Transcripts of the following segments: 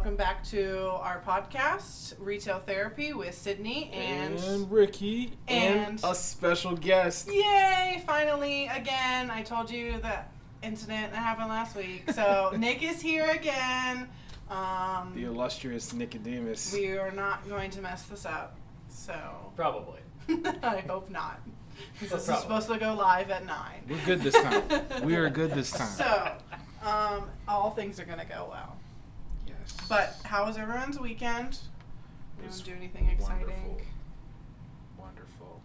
welcome back to our podcast, Retail Therapy with Sydney and Ricky and a special guest. Yay! Finally, again, I told you that incident that happened last week. So Nick is here again. The illustrious Nicodemus. We are not going to mess this up. So probably. I hope not. This is supposed to go live at 9. We're good this time. We are good this time. So, all things are going to go well. Yes. But how was everyone's weekend? You didn't do anything exciting? Wonderful.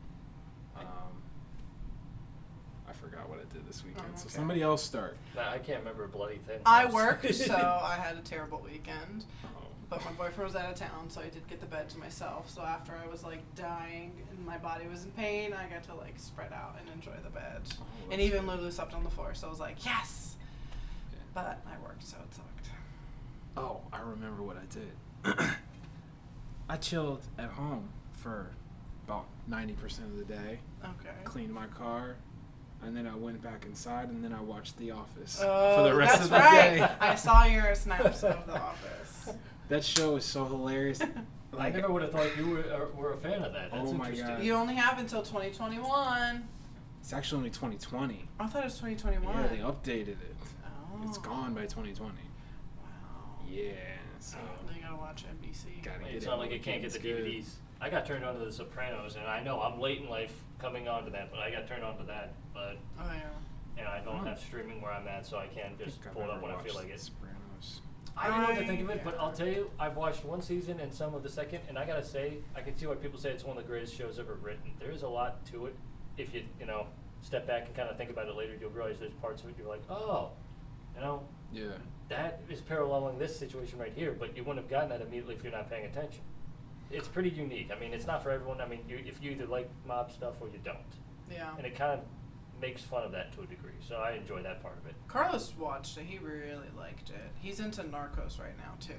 I forgot what I did this weekend. Oh, okay. So somebody else start. I can't remember a bloody thing. I worked, so I had a terrible weekend. Oh. But my boyfriend was out of town, so I did get the bed to myself. So after I was like dying and my body was in pain, I got to like spread out and enjoy the bed. And even Lulu slept on the floor, so I was like, yes! Yeah. But I worked, so it sucked. Oh, I remember what I did. I chilled at home for about 90% of the day. Okay. Cleaned my car. And then I went back inside, and then I watched The Office Oh, for the rest that's of the right. day. I saw your snaps of The Office. That show is so hilarious. I never would have thought you were a fan of that. That's Oh my interesting. God. You only have until 2021. It's actually only 2020. I thought it was 2021. Yeah, they updated it. Oh. It's gone by 2020. Wow. Yeah, so They gotta watch NBC. gotta get It's it. not like it can't get the It's good. DVDs. I got turned on to The Sopranos, and I know I'm late in life coming on to that, but I got turned on to that. But Oh yeah. and I don't have streaming where I'm at, so I can't I just think I've pull it up never when I feel watched like it. Sopranos. I don't know what to think of it, but I'll tell you, I've watched one season and some of the second, and I gotta say, I can see why people say it's one of the greatest shows ever written. There is a lot to it. If you step back and kind of think about it later, you'll realize there's parts of it you're like, oh, Yeah. that is paralleling this situation right here, but you wouldn't have gotten that immediately if you're not paying attention. It's pretty unique. I mean, it's not for everyone. I mean, if you either like mob stuff or you don't. Yeah. And it kind of makes fun of that to a degree, so I enjoy that part of it. Carlos watched it. He really liked it. He's into Narcos right now too.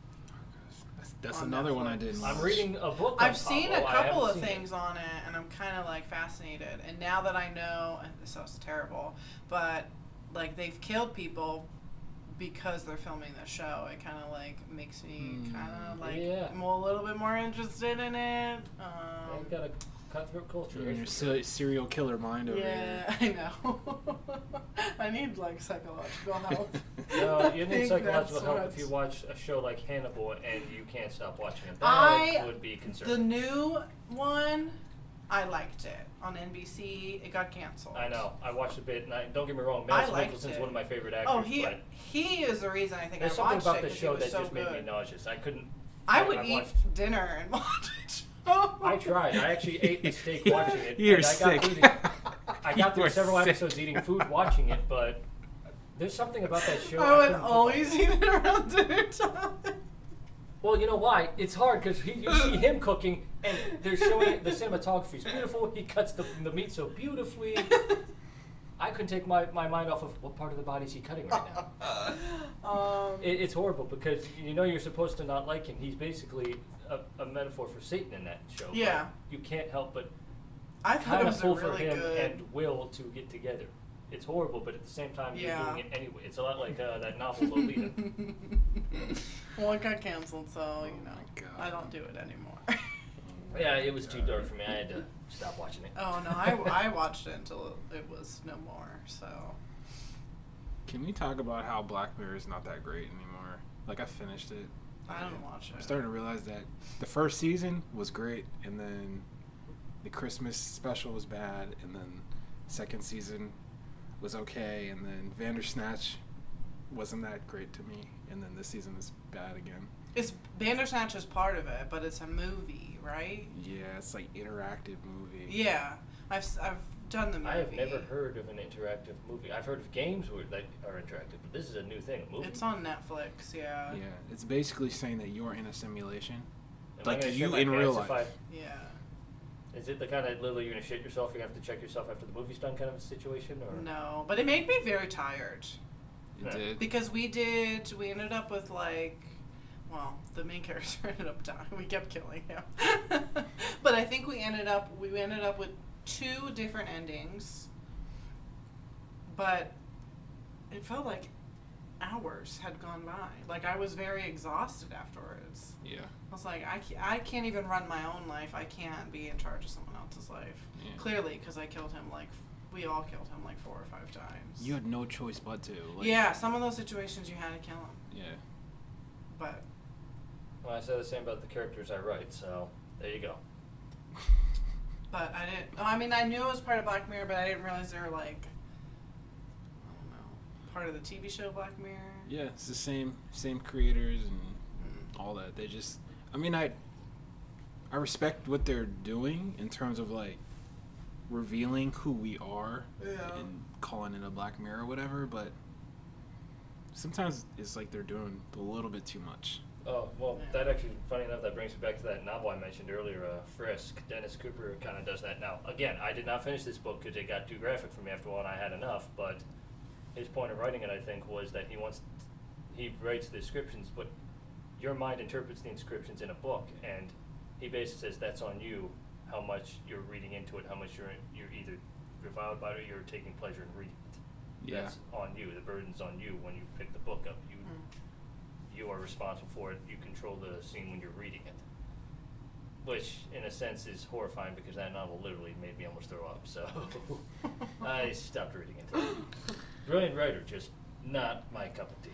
That's On another one I Netflix. didn't I'm watch. reading a book on I've seen a Pablo. I couple haven't of seen it. things on it, and I'm kind of like fascinated. And now that I know, and this sounds terrible, but like they've killed people because they're filming the show, it kind of like makes me kind of like I'm a little bit more interested in it. You've got a cutthroat culture. You're in your that's for sure. serial killer mind over Yeah, I know. I need like psychological help. No, you I need think psychological that's help what's- if you watch a show like Hannibal and you can't stop watching it. I- That would be The concerning. new one, I liked it on NBC. It got canceled. I know. I watched a bit, and don't get me wrong, I Mads liked Mikkelsen's it. one of my favorite actors. Oh, but he is the reason I think there's I something watched about it the 'cause show he was that so just good. made me nauseous. I couldn't. I would I eat watched- dinner and watch it. I tried. I actually ate a steak watching it. You're and sick. I got through You are several sick. episodes eating food watching it, but there's something about that show. I would couldn't put always down. eat it around dinner time. Well, you know why? It's hard because you see him cooking, and they're showing the cinematography is beautiful. He cuts the meat so beautifully. I couldn't take my mind off of what part of the body is he cutting right now. It's horrible because you're supposed to not like him. He's basically a metaphor for Satan in that show. but Yeah. you can't help but I thought kind it of was a pull for really him good. and Will to get together. It's horrible, but at the same time, you're Yeah. doing it anyway. It's a lot like that novel Lolita. Well, it got canceled, so my God. I don't do it anymore. Yeah, it was too dark for me. I had to stop watching it. Oh no, I watched it until it was no more. So Can we talk about how Black Mirror is not that great anymore? Like, I finished it. I don't watch I'm it. starting to realize that the first season was great, and then the Christmas special was bad, and then second season was okay, and then Vandersnatch wasn't that great to me, and then this season is bad again. It's Bandersnatch is part of it, but it's a movie, right? Yeah, it's like interactive movie. Yeah, I've done the movie. I have never heard of an interactive movie. I've heard of games that are interactive, but this is a new thing. A movie. It's on Netflix. Yeah. Yeah, it's basically saying that you're in a simulation. Am I Like gonna you shit my in real pants if life. I- Is it the kind of literally you're gonna shit yourself? You have to check yourself after the movie's done, kind of a situation, or No, but it made me very tired It Yeah. did. because we ended up with the main character ended up dying. We kept killing him, but I think we ended up with 2 different endings. But it felt like hours had gone by. Like, I was very exhausted afterwards. Yeah. I was like, I can't even run my own life. I can't be in charge of someone else's life. Yeah. Clearly, because I killed him, like, we all killed him, like, 4 or 5 times. You had no choice but to. Like, Yeah, some of those situations you had to kill him. Yeah. But, Well, I say the same about the characters I write, so there you go. but I didn't, I mean, I knew it was part of Black Mirror, but I didn't realize they were, like, I don't know, part of the TV show Black Mirror. Yeah, it's the same creators and all that. They just, I mean, I respect what they're doing in terms of like revealing who we are Yeah. and calling it a Black Mirror or whatever, but sometimes it's like they're doing a little bit too much. Oh, well, Yeah. that actually, funny enough, that brings me back to that novel I mentioned earlier, Frisk. Dennis Cooper kind of does that now. Again, I did not finish this book because it got too graphic for me after a while and I had enough, but his point of writing it, I think, was that he writes the descriptions, but your mind interprets the inscriptions in a book, and he basically says that's on you, how much you're reading into it, how much you're either reviled by it or you're taking pleasure in reading it. Yeah. That's on you. The burden's on you when you pick the book up. You are responsible for it. You control the scene when you're reading it. Which, in a sense, is horrifying because that novel literally made me almost throw up. So I stopped reading it. Brilliant writer, just not my cup of tea.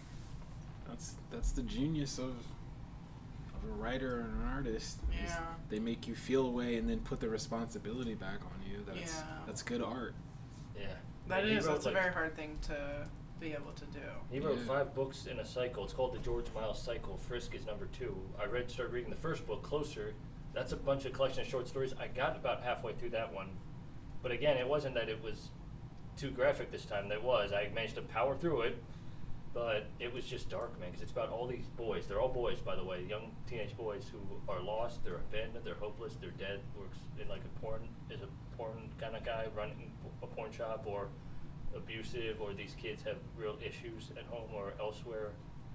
That's the genius of a writer and an artist. is Yeah. They make you feel a way and then put the responsibility back on you. That's good art. Yeah. That And he is, wrote, that's a like, very hard thing to be able to do. He wrote Yeah. 5 books in a cycle. It's called the George Miles Cycle. Frisk is number 2. I started reading the first book, Closer. That's a bunch of collection of short stories. I got about halfway through that one. But again, it wasn't that it was too graphic this time. I managed to power through it. But it was just dark, man, because it's about all these boys. They're all boys, by the way, young teenage boys who are lost, they're abandoned, they're hopeless, they're dead, works in like a porn kind of guy running a porn shop, or abusive, or these kids have real issues at home or elsewhere.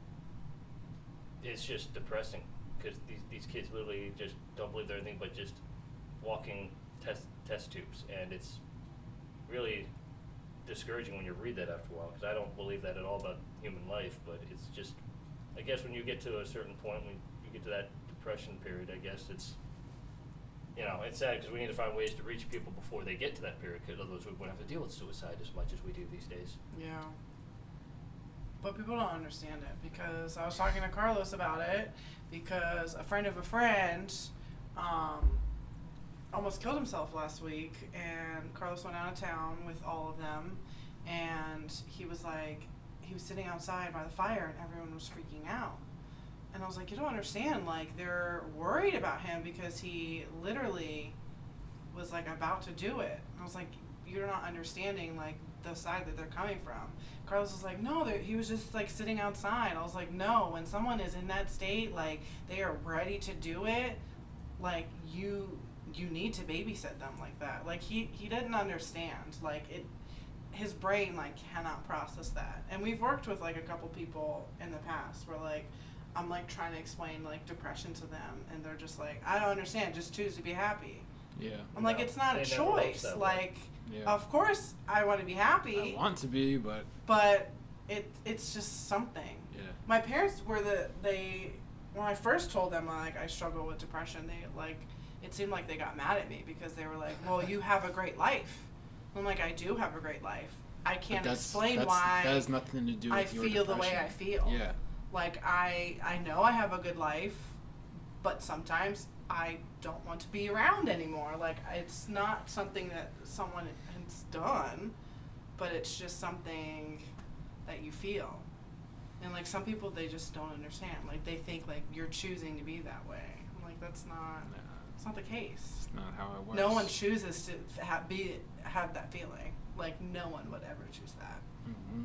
It's just depressing because these kids literally just don't believe they're anything but just walking test tubes, and it's really discouraging when you read that after a while, because I don't believe that at all about human life. But it's just, I guess when you get to a certain point, when you get to that depression period, I guess it's, it's sad because we need to find ways to reach people before they get to that period, because otherwise we won't have to deal with suicide as much as we do these days. Yeah. But people don't understand it, because I was talking to Carlos about it, because a friend of a friend almost killed himself last week, and Carlos went out of town with all of them, and he was sitting outside by the fire and everyone was freaking out. And I was like, you don't understand, like, they're worried about him because he literally was like about to do it. And I was like, you're not understanding like the side that they're coming from. Carlos was like, no, he was just like sitting outside. I was like, no, when someone is in that state, like they are ready to do it, like you need to babysit them like that. Like he didn't understand, like his brain like cannot process that. And we've worked with like a couple people in the past where like I'm like trying to explain like depression to them, and they're just like, I don't understand, just choose to be happy. Yeah. I'm like, No, it's not a it never works choice. that way. Like, Yeah. of course I want to be happy, I want to be, but but it's just something. yeah. My parents were when I first told them like I struggle with depression, they like, it seemed like they got mad at me because they were like, well, you have a great life. I'm like, I do have a great life. I can't explain why that has nothing to do with I your feel the way depression. I feel. Yeah. Like I know I have a good life, but sometimes I don't want to be around anymore. Like it's not something that someone has done, but it's just something that you feel. And like some people, they just don't understand. Like they think like you're choosing to be that way. I'm like, that's not. Nah, It's not the case. it's not how it works. No one chooses to have that feeling. Like no one would ever choose that. Mm-hmm.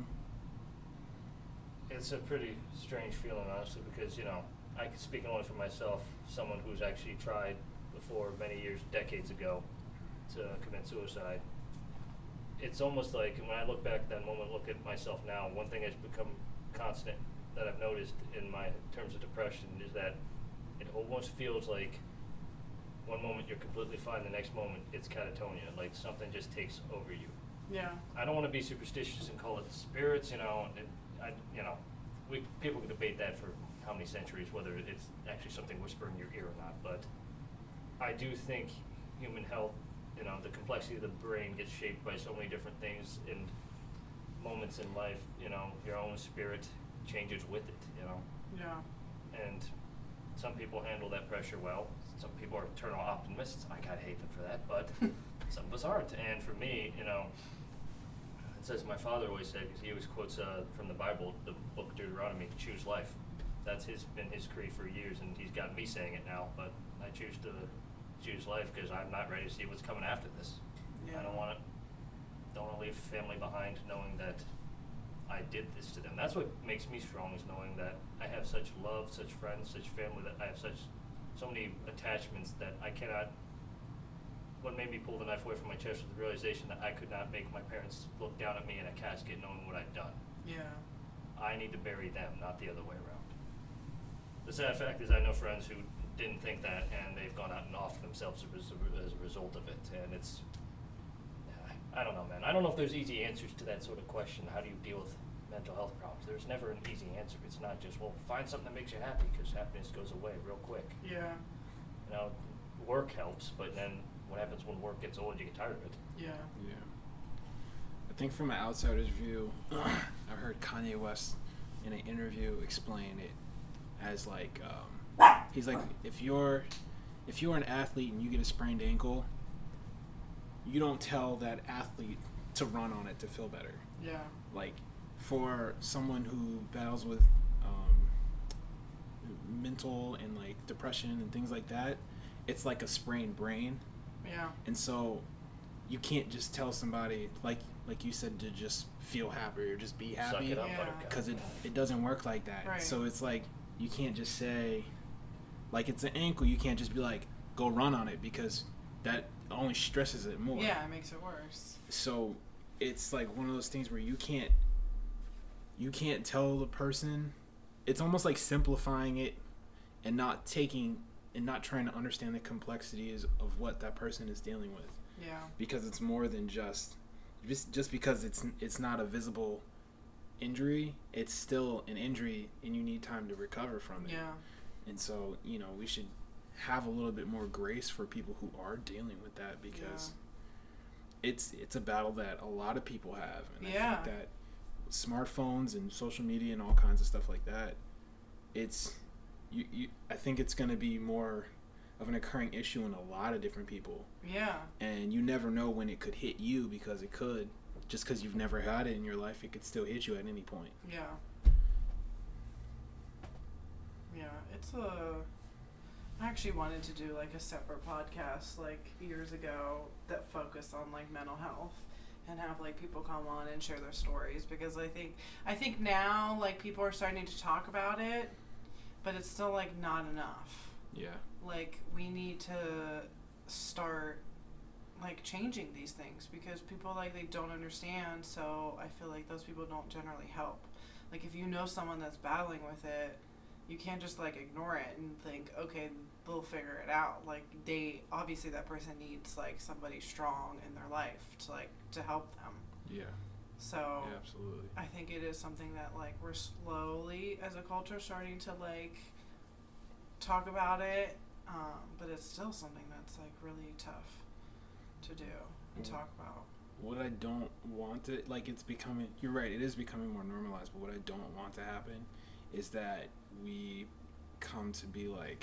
It's a pretty strange feeling, honestly, because, I can speak only for myself, someone who's actually tried before many years, decades ago, to commit suicide. It's almost like, when I look back at that moment, look at myself now, one thing that's become constant that I've noticed in my terms of depression is that it almost feels like one moment you're completely fine, the next moment it's catatonia, like something just takes over you. Yeah. I don't want to be superstitious and call it spirits, people can debate that for how many centuries, whether it's actually something whispered in your ear or not. But I do think human health, the complexity of the brain gets shaped by so many different things in moments in life. Your own spirit changes with it. Yeah. And some people handle that pressure well. Some people are eternal optimists. I kind of hate them for that, but some of us aren't. And for me, it's as my father always said, because he always quotes from the Bible, the book Deuteronomy, choose life. That's been his creed for years, and he's got me saying it now, but I choose to choose life because I'm not ready to see what's coming after this. Yeah. I don't want to leave family behind knowing that I did this to them. That's what makes me strong, is knowing that I have such love, such friends, such family, that I have so many attachments that I cannot. What made me pull the knife away from my chest was the realization that I could not make my parents look down at me in a casket knowing what I'd done. Yeah. I need to bury them, not the other way around. The sad fact is I know friends who didn't think that, and they've gone out and offed themselves as a result of it. And it's, I don't know, man. I don't know if there's easy answers to that sort of question. How do you deal with mental health problems? There's never an easy answer. It's not just, well, find something that makes you happy, because happiness goes away real quick. Yeah. Work helps, but then what happens when work gets old? You get tired of it. Yeah. Yeah. I think from an outsider's view, I heard Kanye West in an interview explain it as like, he's like, if you're an athlete and you get a sprained ankle, you don't tell that athlete to run on it to feel better. Yeah. Like, for someone who battles with mental and like depression and things like that, it's like a sprained brain. Yeah. And so you can't just tell somebody, like you said, to just feel happy or just be happy. Suck it up, Yeah. buttercup. Because it doesn't work like that. Right. So it's like, you can't just say, like, it's an ankle, you can't just be like, go run on it, because that only stresses it more. Yeah, it makes it worse. So it's like one of those things where you can't tell the person. It's almost like simplifying it and not trying to understand the complexities of what that person is dealing with. Yeah. Because it's more than just because it's not a visible injury, it's still an injury, and you need time to recover from it. Yeah. And so, we should have a little bit more grace for people who are dealing with that, because it's a battle that a lot of people have. And I think that smartphones and social media and all kinds of stuff like that, I think it's going to be more of an occurring issue in a lot of different people. Yeah. And you never know when it could hit you, because it could. Just because you've never had it in your life, it could still hit you at any point. Yeah. Yeah, I actually wanted to do like a separate podcast like years ago that focused on like mental health, and have like people come on and share their stories, because I think now like people are starting to talk about it, but it's still like not enough. Yeah. Like, we need to start like changing these things, because people like they don't understand, so I feel like those people don't generally help. Like, if you know someone that's battling with it, you can't just like ignore it and think, okay, they'll figure it out. Like, obviously that person needs like somebody strong in their life to help them. Yeah. So Yeah, absolutely. I think it is something that like we're slowly as a culture starting to like talk about it, but it's still something that's like really tough to do and talk about. What I don't want it, like, it's becoming, you're right, it is becoming more normalized, but what I don't want to happen is that we come to be like,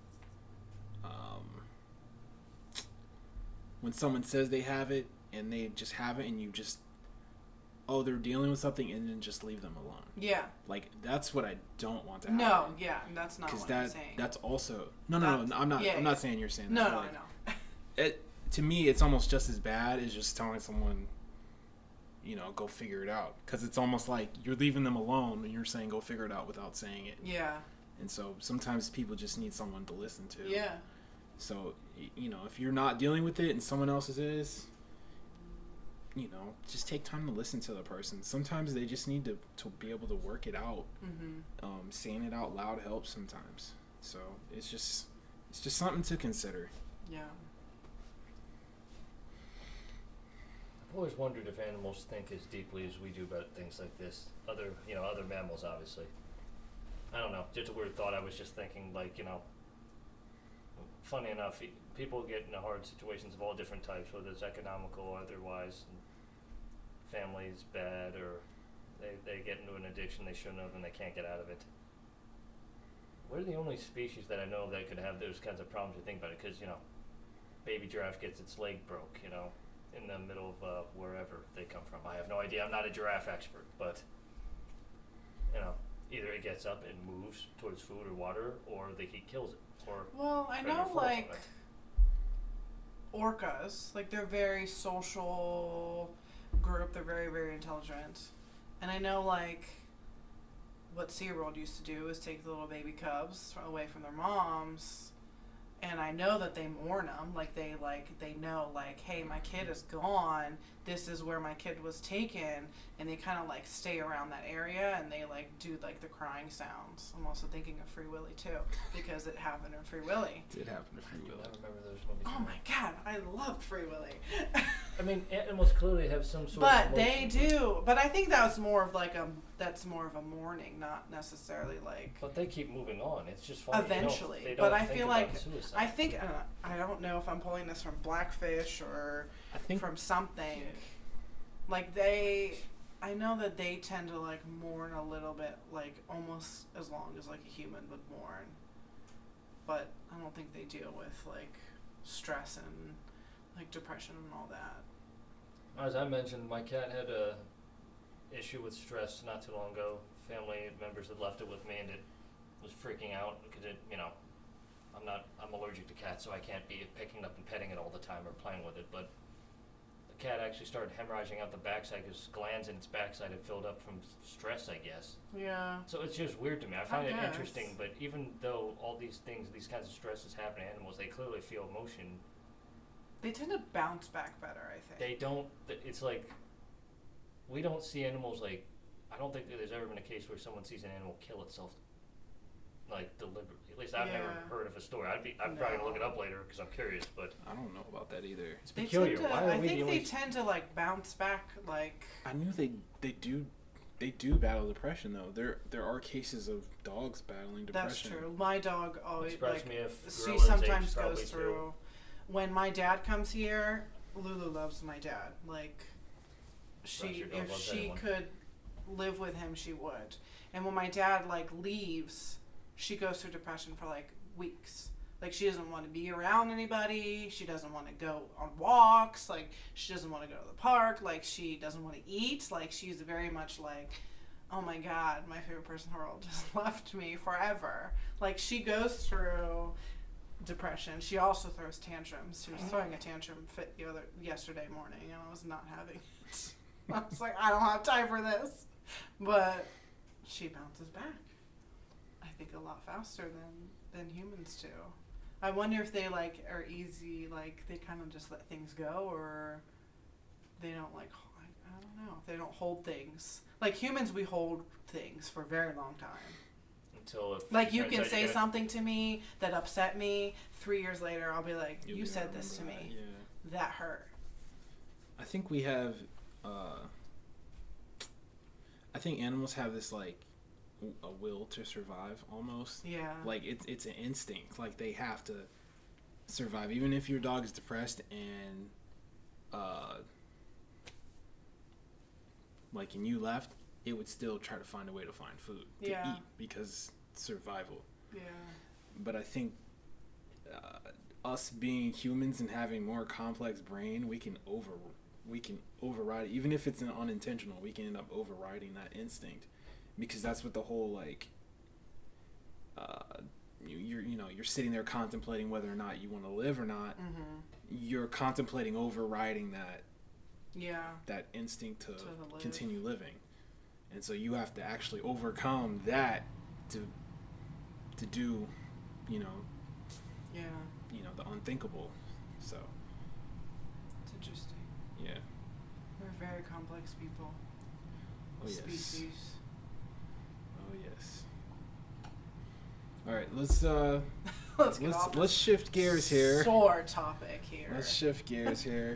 when someone says they have it and they just have it, and you just, they're dealing with something, and then just leave them alone. Yeah. Like, that's what I don't want to happen. No, yeah, and that's not what I'm saying. That's also, no, I'm not saying you're saying that. No, but, no, like, I know. To me, it's almost just as bad as just telling someone, go figure it out. Because it's almost like you're leaving them alone and you're saying go figure it out without saying it. Yeah. And so sometimes people just need someone to listen to. Yeah. So, if you're not dealing with it and someone else's is, just take time to listen to the person. Sometimes they just need to be able to work it out. Mm-hmm. Saying it out loud helps sometimes. So it's just something to consider. Yeah. I always wondered if animals think as deeply as we do about things like this. Other mammals, obviously. I don't know. Just a weird thought. I was just thinking, like, funny enough, people get into hard situations of all different types, whether it's economical or otherwise. And family's bad, or they get into an addiction they shouldn't have and they can't get out of it. We're the only species that I know of that could have those kinds of problems. You think about it, because, baby giraffe gets its leg broke, in the middle of wherever they come from. I have no idea. I'm not a giraffe expert, but, either it gets up and moves towards food or water, or the heat kills it. Or well, I know, like, orcas, like, they're very social group. They're very, very intelligent. And I know, like, what SeaWorld used to do is take the little baby cubs away from their moms, and I know that they mourn them. They know, like, hey, my kid is gone. This is where my kid was taken, and they kind of, like, stay around that area, and they, like, do, like, the crying sounds. I'm also thinking of Free Willy, too, because it happened in Free Willy. It did happen to Free Willy. I remember those movies. Oh my God, I loved Free Willy. I mean, animals clearly have some sort but of they do. But I think that was more of like that's more of a mourning, not necessarily like. But they keep moving on. It's just funny. Eventually, they don't but I think feel about like suicide. I think I don't know if I'm pulling this from Blackfish or from something. Like I know that they tend to like mourn a little bit, like almost as long as like a human would mourn. But I don't think they deal with like stress and like depression and all that. As I mentioned, my cat had a issue with stress not too long ago. Family members had left it with me, and it was freaking out because I'm allergic to cats, so I can't be picking up and petting it all the time or playing with it. But the cat actually started hemorrhaging out the backside because glands in its backside had filled up from stress, I guess. Yeah. So it's just weird to me. I find it interesting, but even though all these things, these kinds of stresses happen to animals, they clearly feel emotion. They tend to bounce back better, I think. They don't. It's like we don't see animals like. I don't think that there's ever been a case where someone sees an animal kill itself, like deliberately. At least I've never heard of a story. I'm probably gonna look it up later because I'm curious. But I don't know about that either. It's peculiar. I think they tend to like bounce back. Like I knew they do battle depression though. There are cases of dogs battling depression. That's true. My dog always surprised me if she sometimes goes through. When my dad comes here, Lulu loves my dad. Like, if she could live with him, she would. And when my dad like leaves, she goes through depression for like weeks. Like, she doesn't want to be around anybody. She doesn't want to go on walks. Like, she doesn't want to go to the park. Like, she doesn't want to eat. Like, she's very much like, oh my God, my favorite person in the world just left me forever. Like, she goes through depression. She also throws tantrums. She was throwing a tantrum fit yesterday morning, and I was not having it. I was like, I don't have time for this. But she bounces back, I think, a lot faster than humans do. I wonder if they like are easy, like they kind of just let things go, or they don't like, I don't know, if they don't hold things. Like humans, we hold things for a very long time. Until like you can say something to me that upset me. 3 years later, I'll be like, you said this to me. Yeah. That hurt. I think we have. I think animals have this like a will to survive almost. Yeah. Like it's an instinct. Like they have to survive, even if your dog is depressed and and you left, it would still try to find a way to find food to eat because survival. Yeah. But I think us being humans and having more complex brain, we can override it. Even if it's unintentional, we can end up overriding that instinct, because that's what the whole like you're sitting there contemplating whether or not you want to live or not. Mm-hmm. You're contemplating overriding that that instinct to continue living, and so you have to actually overcome that to do the unthinkable. So it's interesting. Yeah, We're very complex people. Oh yes. Species. Oh yes. All right, let's Let's shift gears here. Sore topic here. Let's shift gears here.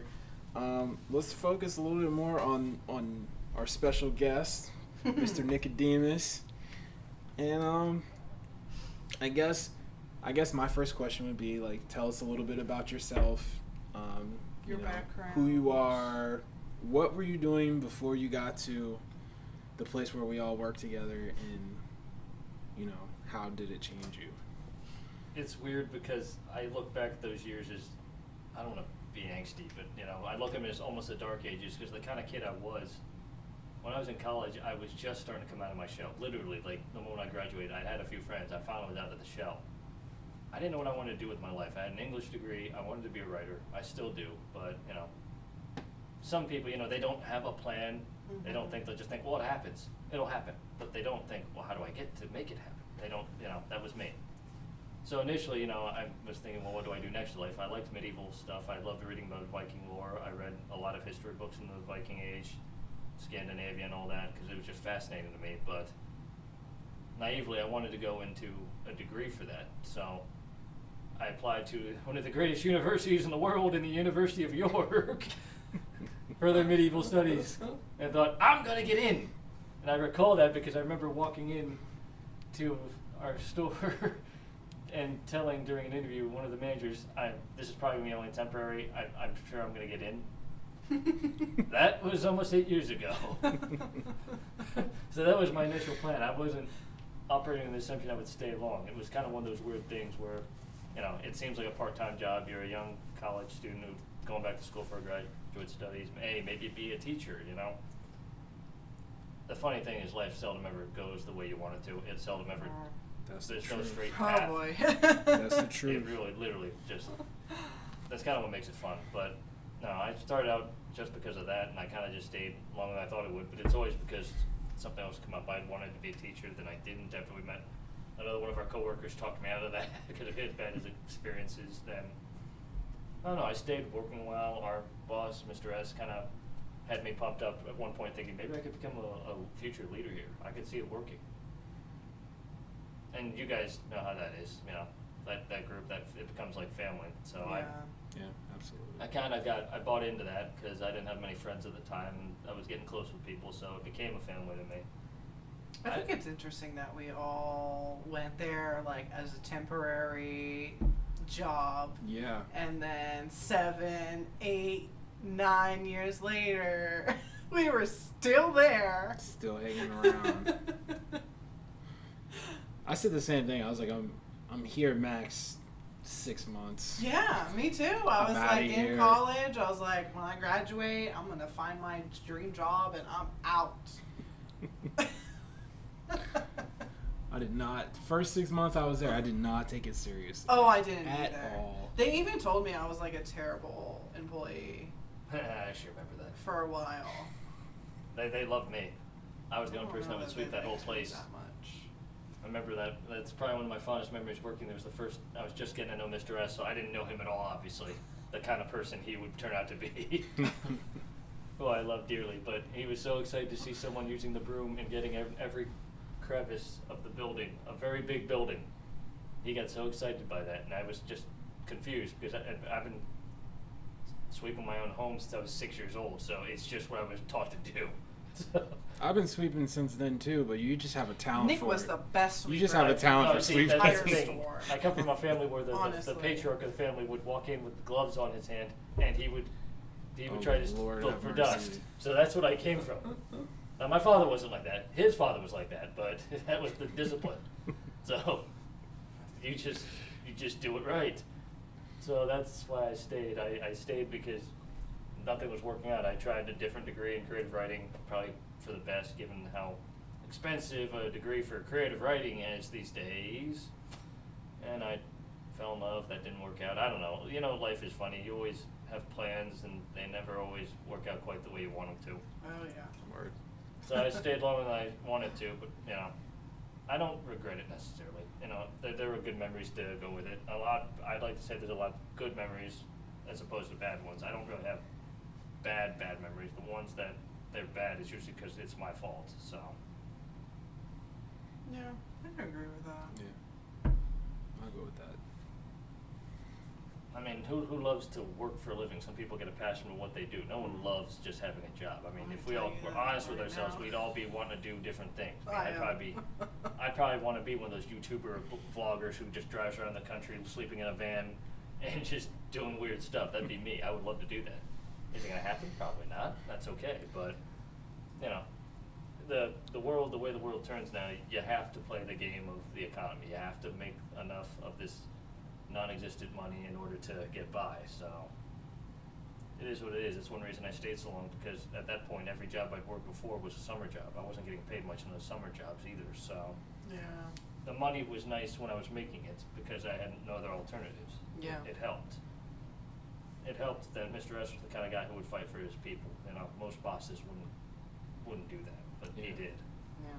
let's focus a little bit more on our special guest, Mr. Nicodemus. And I guess my first question would be like, tell us a little bit about yourself. Your background. Who you are. What were you doing before you got to the place where we all work together, and how did it change you? It's weird because I look back at those years as, I don't want to be angsty, but I look at them as almost the dark ages, because the kind of kid I was when I was in college, I was just starting to come out of my shell. Literally, like the moment I graduated, I had a few friends. I finally was out of the shell. I didn't know what I wanted to do with my life. I had an English degree. I wanted to be a writer. I still do, but some people, they don't have a plan. Mm-hmm. They don't think, they'll just think, well, it happens. It'll happen. But they don't think, well, how do I get to make it happen? They don't, that was me. So initially, I was thinking, well, what do I do next in life? I liked medieval stuff. I loved reading about Viking lore. I read a lot of history books in the Viking Age, Scandinavia and all that, because it was just fascinating to me. But naively, I wanted to go into a degree for that. So I applied to one of the greatest universities in the world, in the University of York, for their medieval studies, and thought, I'm going to get in. And I recall that because I remember walking in to our store and telling during an interview one of the managers, this is probably me only temporary, I'm sure I'm going to get in. That was almost 8 years ago. So that was my initial plan. I wasn't operating on the assumption I would stay long. It was kind of one of those weird things where, it seems like a part-time job. You're a young college student who's going back to school for graduate studies. Hey, maybe be a teacher, The funny thing is life seldom ever goes the way you want it to. It seldom ever, there's no straight path. Oh boy. That's the truth. It really, literally, just, that's kind of what makes it fun. But no, I started out just because of that, and I kind of just stayed longer than I thought it would. But it's always because something else came up. I wanted to be a teacher, then I didn't. After we met, another one of our coworkers talked me out of that because of his bad experiences. Then, I don't know, I stayed working well. Our boss, Mr. S, kind of had me pumped up at one point thinking maybe I could become a future leader here. I could see it working. And you guys know how that is, that group, it becomes like family. So Yeah, absolutely. I bought into that because I didn't have many friends at the time, and I was getting close with people, so it became a family to me. I think it's interesting that we all went there like as a temporary job. Yeah. And then 7, 8, 9 years later, we were still there. Still hanging around. I said the same thing. I was like, I'm here max 6 months. Yeah, me too. I was I'm like outta in here. college. I was like, when I graduate, I'm gonna find my dream job and I'm out. I did not. First 6 months I was there, I did not take it seriously. Oh, I didn't At either. all. They even told me I was like a terrible employee I actually remember that. for a while. They loved me. I was the only person that would that sweep they that whole liked me place. that much. I remember that. That's probably one of my fondest memories working there. Was the first, I was just getting to know Mr. S, so I didn't know him at all, obviously. The kind of person he would turn out to be. Who I love dearly. But he was so excited to see someone using the broom and getting every crevice of the building, a very big building. He got so excited by that, and I was just confused because I've been sweeping my own home since I was 6 years old, so it's just what I was taught to do. So. I've been sweeping since then too, but you just have a talent Nick for was it. the best sweeper. You just have a talent for see, sweeping. that's the Entire thing. store. I come from a family where the Honestly. patriarch of the family would walk in with the gloves on his hand, and he would Oh, try to Lord look have for mercy. dust. So that's what I came from. Now my father wasn't like that. His father was like that, but that was the discipline. So you just do it right. So that's why I stayed. I stayed because nothing was working out. I tried a different degree in creative writing, probably for the best given how expensive a degree for creative writing is these days. And I fell in love. That didn't work out. I don't know. Life is funny. You always have plans, and they never always work out quite the way you want them to. Oh yeah. Word. So I stayed longer than I wanted to, but I don't regret it necessarily. There were good memories to go with it. I'd like to say there's a lot of good memories as opposed to bad ones. I don't really have bad memories. The ones that they're bad is usually because it's my fault. So Yeah, I can agree with that. Yeah. I'll go with that. I mean, who loves to work for a living? Some people get a passion for what they do. No one loves just having a job. I mean, if we all were honest with ourselves, we'd all be wanting to do different things. I mean, I'd probably want to be one of those YouTuber vloggers who just drives around the country sleeping in a van and just doing weird stuff. That'd be me. I would love to do that. Is it gonna happen? Probably not. That's okay. But you know, the world, the way the world turns now, you have to play the game of the economy. You have to make enough of this non-existent money in order to get by. So it is what it is. It's one reason I stayed so long, because at that point every job I'd worked before was a summer job. I wasn't getting paid much in those summer jobs either. So Yeah. the money was nice when I was making it because I had no other alternatives. Yeah. It helped. It helped that Mr. S was the kind of guy who would fight for his people. You know, most bosses wouldn't do that, but he did. Yeah.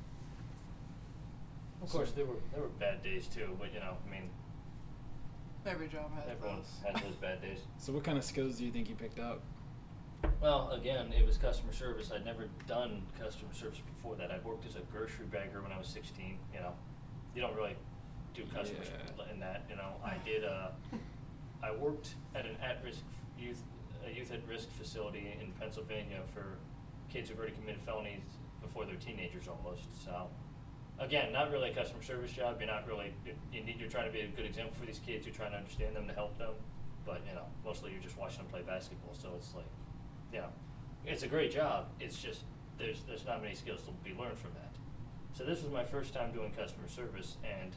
Of course, there were bad days too, but you know, I mean, Every job has everyone those. has those bad days. So what kind of skills do you think you picked up? Well, again, it was customer service. I'd never done customer service before that. I worked as a grocery bagger when I was 16. You know, you don't really do customer service in that. You know, I did. I worked at an at-risk youth at-risk facility in Pennsylvania for kids who've already committed felonies before they're teenagers almost. So, again, not really a customer service job. You're not really. You're trying to be a good example for these kids. You're trying to understand them to help them. But you know, mostly you're just watching them play basketball. So it's like, you know, it's a great job. It's just there's not many skills to be learned from that. So this was my first time doing customer service, and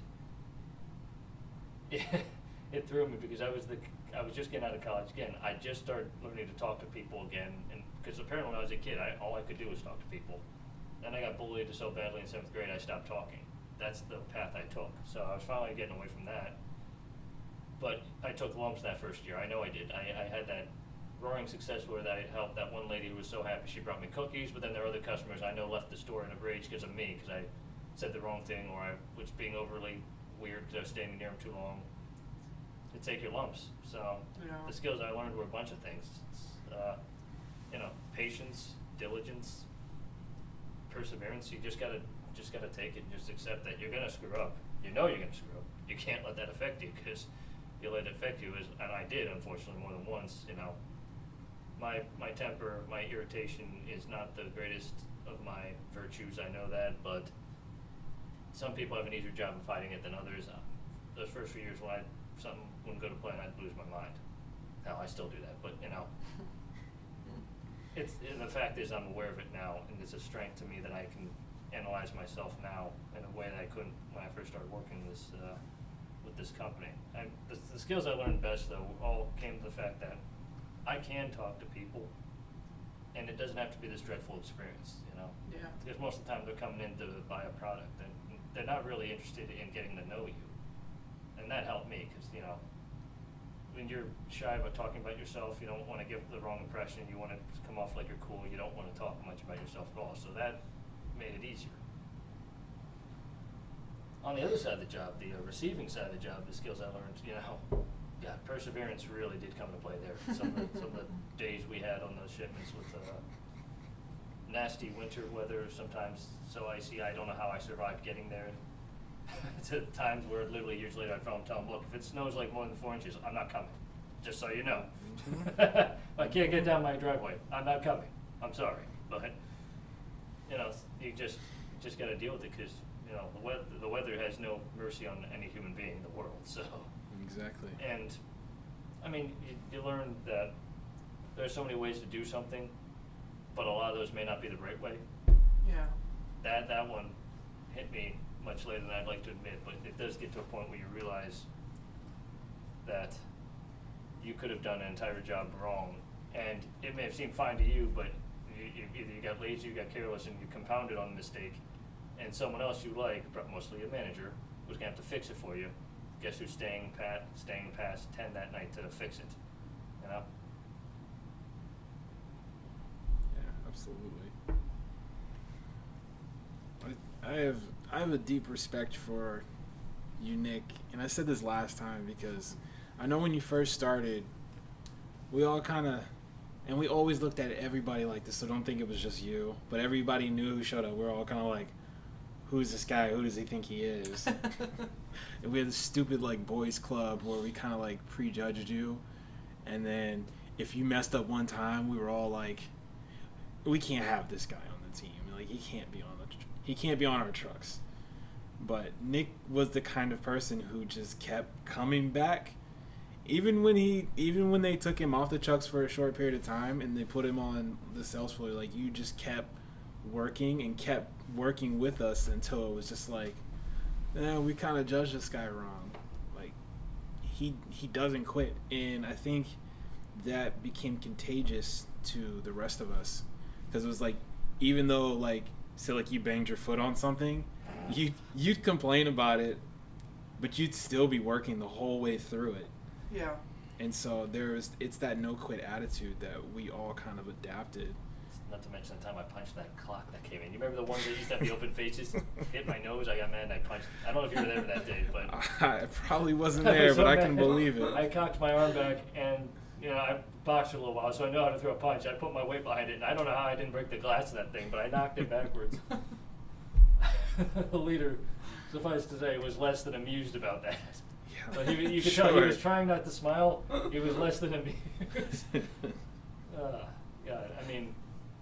it threw me because I was just getting out of college again. I just started learning to talk to people again, and because apparently when I was a kid, all I could do was talk to people. Then I got bullied so badly in 7th grade, I stopped talking. That's the path I took. So I was finally getting away from that. But I took lumps that first year. I know I did. I had that roaring success where that helped. That one lady who was so happy she brought me cookies, but then there were other customers I know left the store in a rage because of me, because I said the wrong thing or I was being overly weird because I was standing near them too long. To take your lumps. So Yeah. the skills I learned were a bunch of things. It's, you know, patience, diligence, perseverance. You just gotta take it and just accept that you're gonna screw up. You know you're gonna screw up. You can't let that affect you, because you let it affect you, and I did, unfortunately, more than once. You know, my temper, my irritation is not the greatest of my virtues. I know that, but some people have an easier job of fighting it than others. Those first few years when something wouldn't go to plan, I'd lose my mind. Hell, I still do that, but you know, the fact is I'm aware of it now, and it's a strength to me that I can analyze myself now in a way that I couldn't when I first started working with this company. The skills I learned best, though, all came to the fact that I can talk to people, and it doesn't have to be this dreadful experience, you know? Yeah. Because most of the time they're coming in to buy a product, and they're not really interested in getting to know you. And that helped me, because, you know, when you're shy about talking about yourself, you don't want to give the wrong impression, you want to come off like you're cool, you don't want to talk much about yourself at all, so that made it easier. On the other side of the job, the receiving side of the job, the skills I learned, you know, yeah, perseverance really did come into play there. Some of the days we had on those shipments with nasty winter weather, sometimes so icy, I don't know how I survived getting there. To times where literally years later I'd phone tell them, look, if it snows like more than 4 inches, I'm not coming, just so you know. I can't get down my driveway, I'm not coming, I'm sorry. But, you know, you just got to deal with it, because, you know, the weather has no mercy on any human being in the world, so. Exactly. And, I mean, you learn that there's so many ways to do something, but a lot of those may not be the right way. Yeah. That one hit me much later than I'd like to admit, but it does get to a point where you realize that you could have done an entire job wrong, and it may have seemed fine to you, but either you got lazy, you got careless, and you compounded on the mistake, and someone else you like, mostly a manager, was gonna have to fix it for you. Guess who's staying past 10 that night to fix it, you know? Yeah, absolutely. I have a deep respect for you, Nick, and I said this last time because I know when you first started, we all kind of, and we always looked at everybody like this, so don't think it was just you, but everybody knew who showed up. We're all kind of like, who's this guy? Who does he think he is? And we had this stupid like boys club where we kind of like prejudged you, and then if you messed up one time, we were all like, we can't have this guy on the team. Like he can't be on our trucks. But Nick was the kind of person who just kept coming back. Even when they took him off the trucks for a short period of time and they put him on the sales floor, like you just kept working with us until it was just like, we kind of judged this guy wrong. Like he doesn't quit, and I think that became contagious to the rest of us because it was like, even though like say like you banged your foot on something, you'd complain about it, but you'd still be working the whole way through it. Yeah. And so it's that no quit attitude that we all kind of adapted. Not to mention the time I punched that clock that came in. You remember the ones that used to have the open faces? Hit my nose, I got mad and I punched. I don't know if you were there that day, but I probably wasn't there, but I can believe it. I cocked my arm back and I boxed for a little while, so I know how to throw a punch. I put my weight behind it, and I don't know how I didn't break the glass of that thing, but I knocked it backwards. The leader, suffice to say, was less than amused about that. Yeah, But you could tell he was trying not to smile. He was less than amused. God, I mean,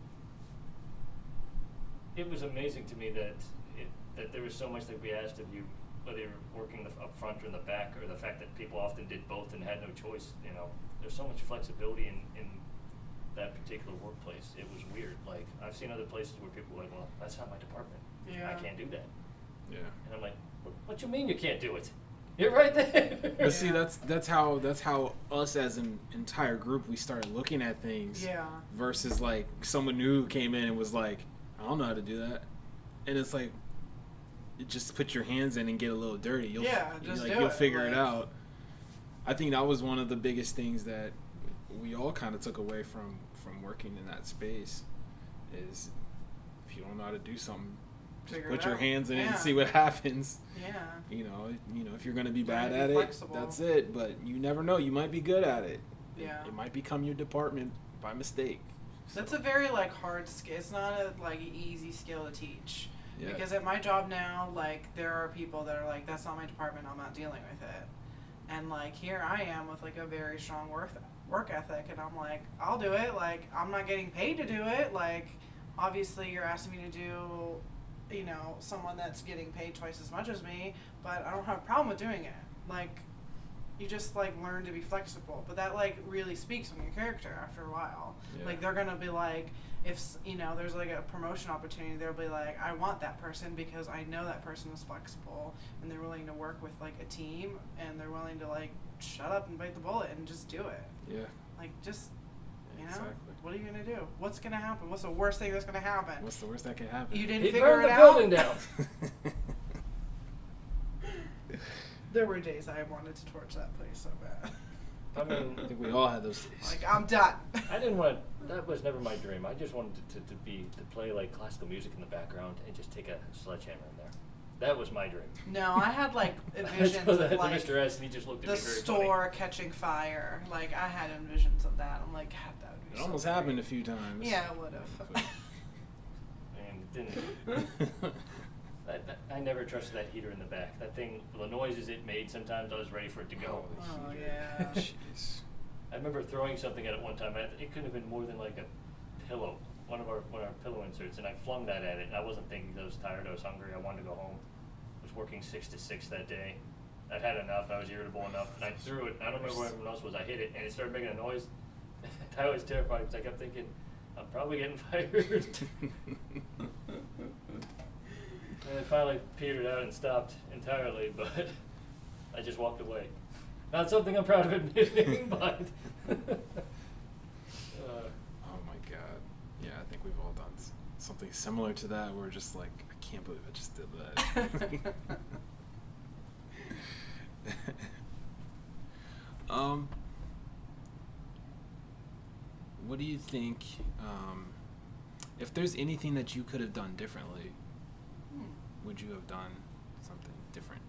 it was amazing to me that there was so much that we asked of you, whether you were working up front or in the back, or the fact that people often did both and had no choice. There's so much flexibility in that particular workplace. It was weird. Like, I've seen other places where people were like, well, that's not my department. Yeah. I can't do that. Yeah. And I'm like, what you mean you can't do it? You're right there. But see, that's how us as an entire group, we started looking at things. Yeah. Versus like someone new who came in and was like, I don't know how to do that, and it's like, just put your hands in and get a little dirty. You'll figure it out. I think that was one of the biggest things that we all kind of took away from working in that space, is if you don't know how to do something, just put your hands in it and see what happens. Yeah. If you're going to be bad be at flexible. it, that's it. But you never know. You might be good at it. Yeah. It might become your department by mistake. That's a very like hard skill. It's not a like easy skill to teach. Yeah. Because at my job now, like there are people that are like, that's not my department. I'm not dealing with it. And like here I am with like a very strong work ethic, and I'm like, I'll do it. Like I'm not getting paid to do it. Like obviously you're asking me to do, someone that's getting paid twice as much as me, but I don't have a problem with doing it. Like you just like learn to be flexible, but that like really speaks on your character after a while. Yeah. Like they're gonna be like, if there's like a promotion opportunity, they'll be like, I want that person because I know that person is flexible and they're willing to work with like a team, and they're willing to like shut up and bite the bullet and just do it. Yeah. Like just Exactly. what are you gonna do? What's gonna happen? What's the worst thing that's gonna happen? What's the worst that can happen? You didn't He figure burned it the out. building down. There were days I wanted to torch that place so bad. I mean, I think we all had those days. Like I'm done. I didn't want. That was never my dream. I just wanted to play like classical music in the background and just take a sledgehammer in there. That was my dream. No, I had like I visions told that of to like Mr. S, and he just looked at the me very store catching fire. Like I had visions of that. I'm like, God, that would be It so almost great. happened a few times. Yeah, it would have. funny. And it didn't. I never trusted that heater in the back. That thing, the noises it made, sometimes I was ready for it to go. Oh yeah. Jeez. I remember throwing something at it one time. It couldn't have been more than like a pillow, one of our pillow inserts, and I flung that at it. And I wasn't thinking, I was tired, I was hungry, I wanted to go home. I was working 6 to 6 that day. I'd had enough, I was irritable enough, and I threw it. I don't remember what everyone else was. I hit it, and it started making a noise. I was terrified because I kept thinking, I'm probably getting fired. And it finally petered out and stopped entirely, but I just walked away. Not something I'm proud of admitting, but. Oh my god. Yeah, I think we've all done something similar to that. We're just like, I can't believe I just did that. What do you think, if there's anything that you could have done differently, would you have done something different?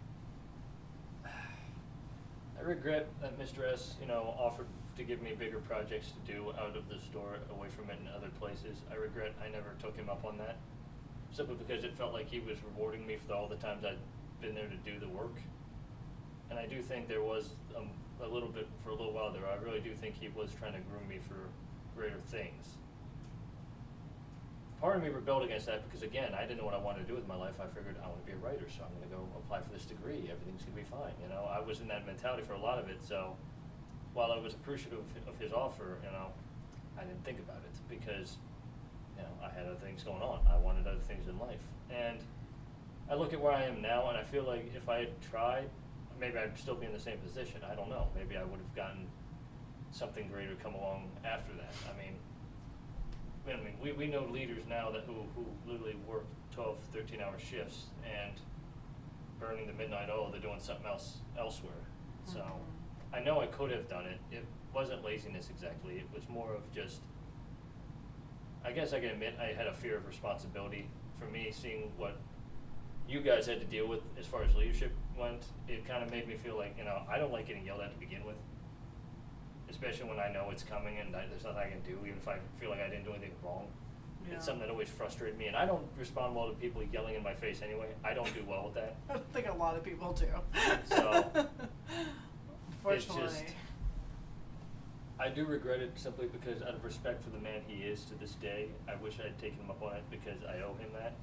I regret that Mr. S, offered to give me bigger projects to do out of the store, away from it in other places. I regret I never took him up on that. simply because it felt like he was rewarding me for all the times I'd been there to do the work. And I do think there was a little bit, for a little while there, I really do think he was trying to groom me for greater things. Part of me rebelled against that because, again, I didn't know what I wanted to do with my life. I figured I want to be a writer, so I'm going to go apply for this degree. Everything's going to be fine. You know, I was in that mentality for a lot of it. So while I was appreciative of his offer, you know, I didn't think about it because, you know, I had other things going on. I wanted other things in life. And I look at where I am now, and I feel like if I had tried, maybe I'd still be in the same position. I don't know. Maybe I would have gotten something greater come along after that. I mean, we know leaders now that who literally work 12, 13-hour shifts and burning the midnight oil. They're doing something else elsewhere. Mm-hmm. So I know I could have done it. It wasn't laziness exactly. It was more of just, I guess I can admit I had a fear of responsibility. For me, seeing what you guys had to deal with as far as leadership went, it kind of made me feel like, you know, I don't like getting yelled at to begin with. Especially when I know it's coming and there's nothing I can do, even if I feel like I didn't do anything wrong. Yeah. It's something that always frustrated me, and I don't respond well to people yelling in my face anyway. I don't do well with that. I don't think a lot of people do. So, unfortunately. It's just, I do regret it simply because out of respect for the man he is to this day, I wish I had taken him up on it because I owe him that.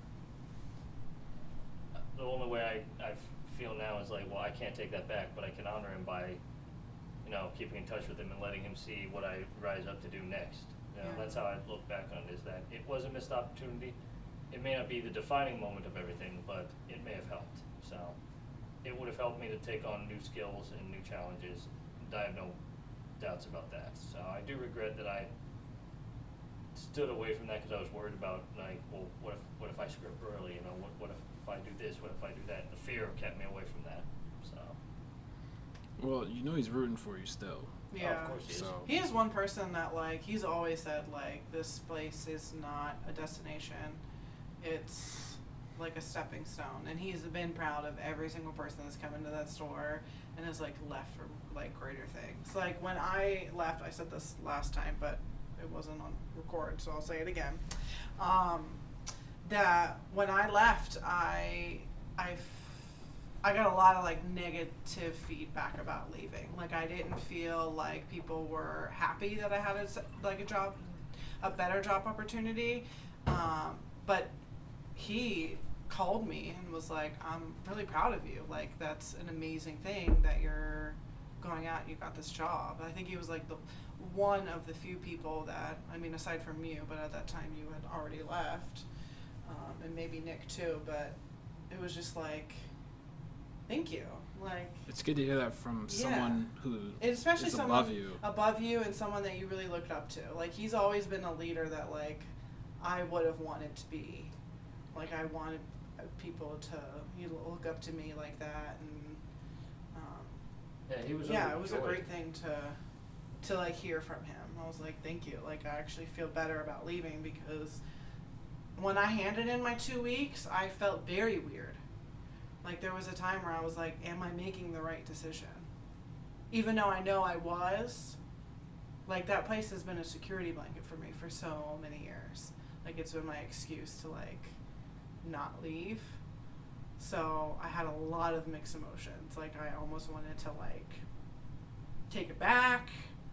The only way I feel now is like, well, I can't take that back, but I can honor him by, you know, keeping in touch with him and letting him see what I rise up to do next. You know, that's how I look back on it, is that it was a missed opportunity. It may not be the defining moment of everything, but it may have helped. So it would have helped me to take on new skills and new challenges. I have no doubts about that. So I do regret that I stood away from that because I was worried about, like, well, what if I screw up early? You know, what if I do this? What if I do that? The fear kept me away from that. So. Well, you know he's rooting for you still. Yeah. Oh, of course he is. So. He is one person that, like, he's always said, like, this place is not a destination. It's like a stepping stone. And he's been proud of every single person that's come into that store and has, like, left for, like, greater things. Like, when I left, I said this last time, but it wasn't on record, so I'll say it again. That when I left, I got a lot of, like, negative feedback about leaving. Like, I didn't feel like people were happy that I had a better job opportunity. But he called me and was like, I'm really proud of you. Like, that's an amazing thing that you're going out and you got this job. I think he was, like, the one of the few people that, I mean, aside from you, but at that time you had already left, and maybe Nick too, but it was just like, thank you. Like, it's good to hear that from someone who especially is someone above you and someone that you really looked up to. Like, he's always been a leader that, like, I would have wanted to be. Like, I wanted people to look up to me like that, and yeah, he was. Yeah, it was a great thing to like hear from him. I was like, thank you. Like, I actually feel better about leaving because when I handed in my 2 weeks, I felt very weird. Like, there was a time where I was like, am I making the right decision? Even though I know I was. Like, that place has been a security blanket for me for so many years. Like, it's been my excuse to, like, not leave. So I had a lot of mixed emotions. Like, I almost wanted to, like, take it back.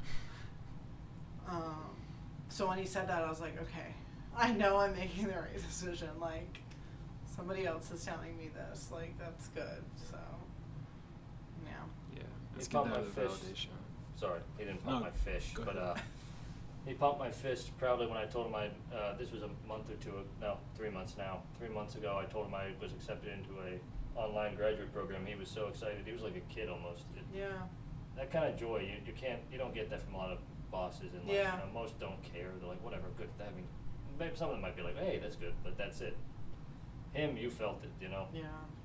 So when he said that, I was like, okay, I know I'm making the right decision. Like, somebody else is telling me this. Like, that's good. So, yeah. Yeah, it's He good to pumped have my the fist. validation. Sorry, he didn't pump No, my fish, go but ahead. he pumped my fist proudly when I told him this was a month or two, no, 3 months now. 3 months ago, I told him I was accepted into a online graduate program. He was so excited. He was like a kid almost. Yeah. That kind of joy, you don't get that from a lot of bosses in life. Yeah. You know, most don't care. They're like, whatever, good. I mean, maybe some of them might be like, hey, that's good, but that's it. Him, you felt it, you know. Yeah.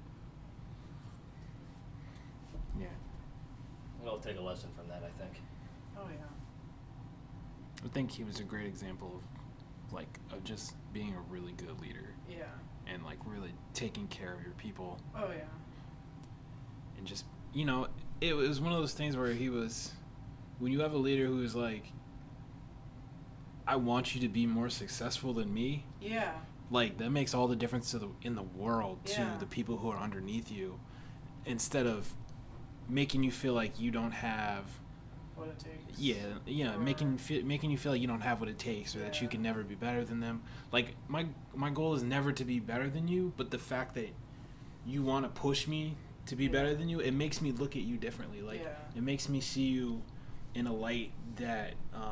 Yeah. We'll take a lesson from that, I think. Oh, yeah. I think he was a great example of just being a really good leader Yeah. and, like, really taking care of your people. Oh, yeah. And just, you know, it was one of those things where when you have a leader who is like, I want you to be more successful than me. Yeah. Like, that makes all the difference in the world to Yeah. the people who are underneath you, instead of making you feel like you don't have. What it takes. Yeah, Or- making you feel like you don't have what it takes, or that you Yeah. can never be better than them. Like, my goal is never to be better than you, but the fact that you want to push me to be Yeah. better than you, it makes me look at you differently. Like, Yeah. it makes me see you in a light that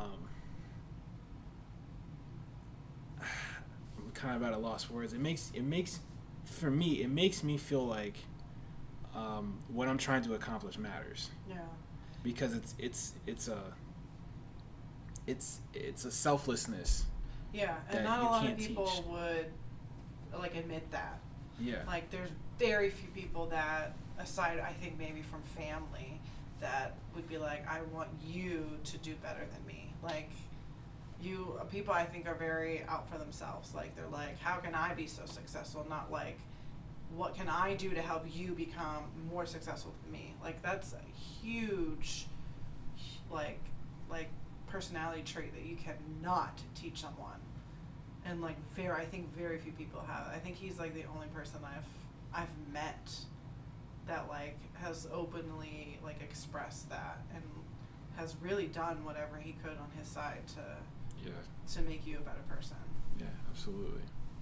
I'm kind of at a loss for words. It makes for me, it makes me feel like what I'm trying to accomplish matters, Yeah. because it's a selflessness. Yeah, that and not a you lot of can't people teach. would like admit that. Yeah. Like, there's very few people that, aside, I think maybe from family, that would be like, I want you to do better than me. Like, people I think are very out for themselves. Like, they're like, how can I be so successful? Not like, what can I do to help you become more successful than me? Like, that's a huge, like personality trait that you cannot teach someone. And like, I think very few people have. I think he's like the only person I've met that like has openly like expressed that and has really done whatever he could on his side to make you a better person. Yeah, absolutely.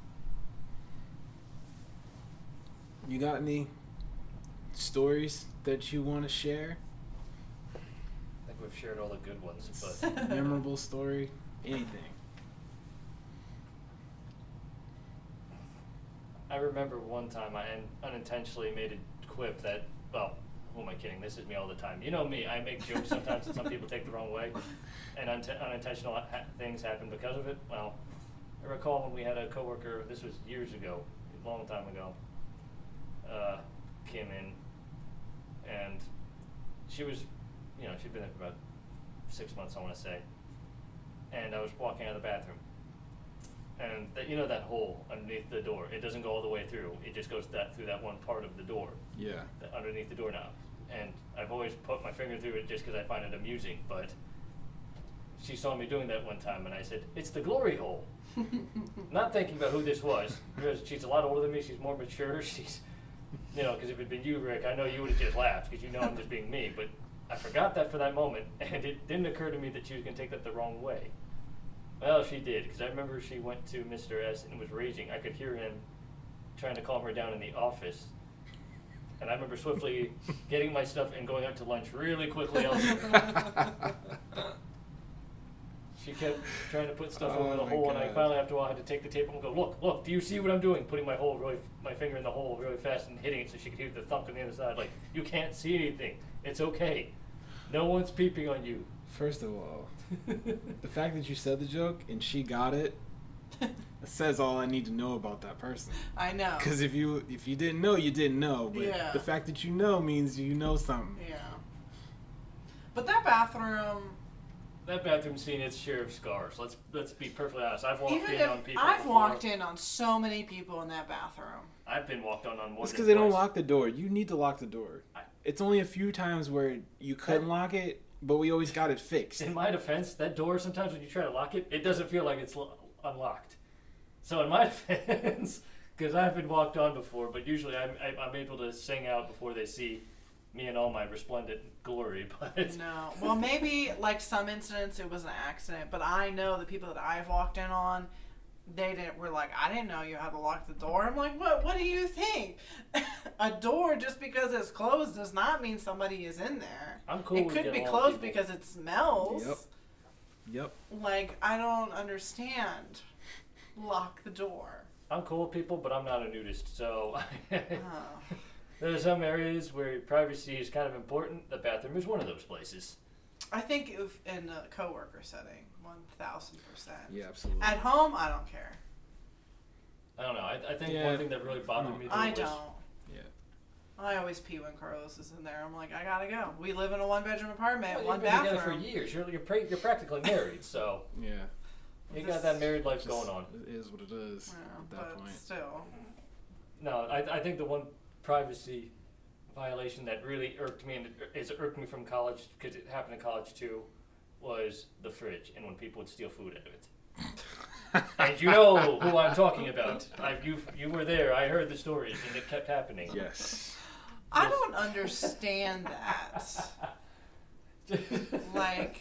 You got any stories that you want to share? I think we've shared all the good ones, but Memorable story? Anything. I remember one time I unintentionally made a quip that, well, who am I kidding? This is me all the time. You know me, I make jokes sometimes that some people take the wrong way, and unintentional things happen because of it. Well, I recall when we had a coworker, this was years ago, a long time ago, came in, and she was, she'd been there for about 6 months, I want to say, and I was walking out of the bathroom. And that hole underneath the door, it doesn't go all the way through. It just goes through that one part of the door, Yeah. underneath the doorknob. And I've always put my finger through it just because I find it amusing. But she saw me doing that one time, and I said, "It's the glory hole." Not thinking about who this was, because she's a lot older than me. She's more mature. She's, because if it'd been you, Rick, I know you would have just laughed because I'm just being me. But I forgot that for that moment, and it didn't occur to me that she was going to take that the wrong way. Well, she did, because I remember she went to Mr. S and was raging. I could hear him trying to calm her down in the office. And I remember swiftly getting my stuff and going out to lunch really quickly elsewhere. She kept trying to put stuff Oh over the my hole, and I God. finally, after a while, had to take the tape and go, look, do you see what I'm doing? Putting my finger in the hole really fast and hitting it so she could hear the thunk on the other side. Like, you can't see anything. It's okay. No one's peeping on you. First of all, the fact that you said the joke and she got it, it says all I need to know about that person. I know. Because if you didn't know, you didn't know. But Yeah. the fact that you know means you know something. Yeah. But that bathroom, That bathroom scene, its share of scars. Let's be perfectly honest. I've walked even in on if people I've before. walked in on so many people in that bathroom. I've been walked on more It's than because they don't twice. lock the door. You need to lock the door. It's only a few times where you couldn't lock it, but we always got it fixed. In my defense, that door, sometimes when you try to lock it, it doesn't feel like it's unlocked. So in my defense, because I've been walked on before, but usually I'm able to sing out before they see me in all my resplendent glory. But No. Well, maybe like some incidents it was an accident, but I know the people that I've walked in on, were like, I didn't know you had to lock the door. I'm like, what do you think? A door, just because it's closed, does not mean somebody is in there. I'm cool It with could be getting closed people. because it smells. Yep. Like, I don't understand. Lock the door. I'm cool with people, but I'm not a nudist, so Oh. there are some areas where privacy is kind of important. The bathroom is one of those places. I think if in a coworker setting, 1,000%. Yeah, absolutely. At home, I don't care. I don't know. I think Yeah. one thing that really bothered me I was don't. Yeah. I always pee when Carlos is in there. I'm like, I gotta go. We live in a one-bedroom apartment, well, one you've been together bathroom. for years. You're practically married, so Yeah. you got that married life going on. It is what it is Yeah, at that but point. still. No, I think the one privacy violation that really irked me, and it irked me from college, because it happened in college too, was the fridge, and when people would steal food out of it. And you know who I'm talking about. You were there. I heard the stories, and it kept happening. Yes. I don't understand that. Like,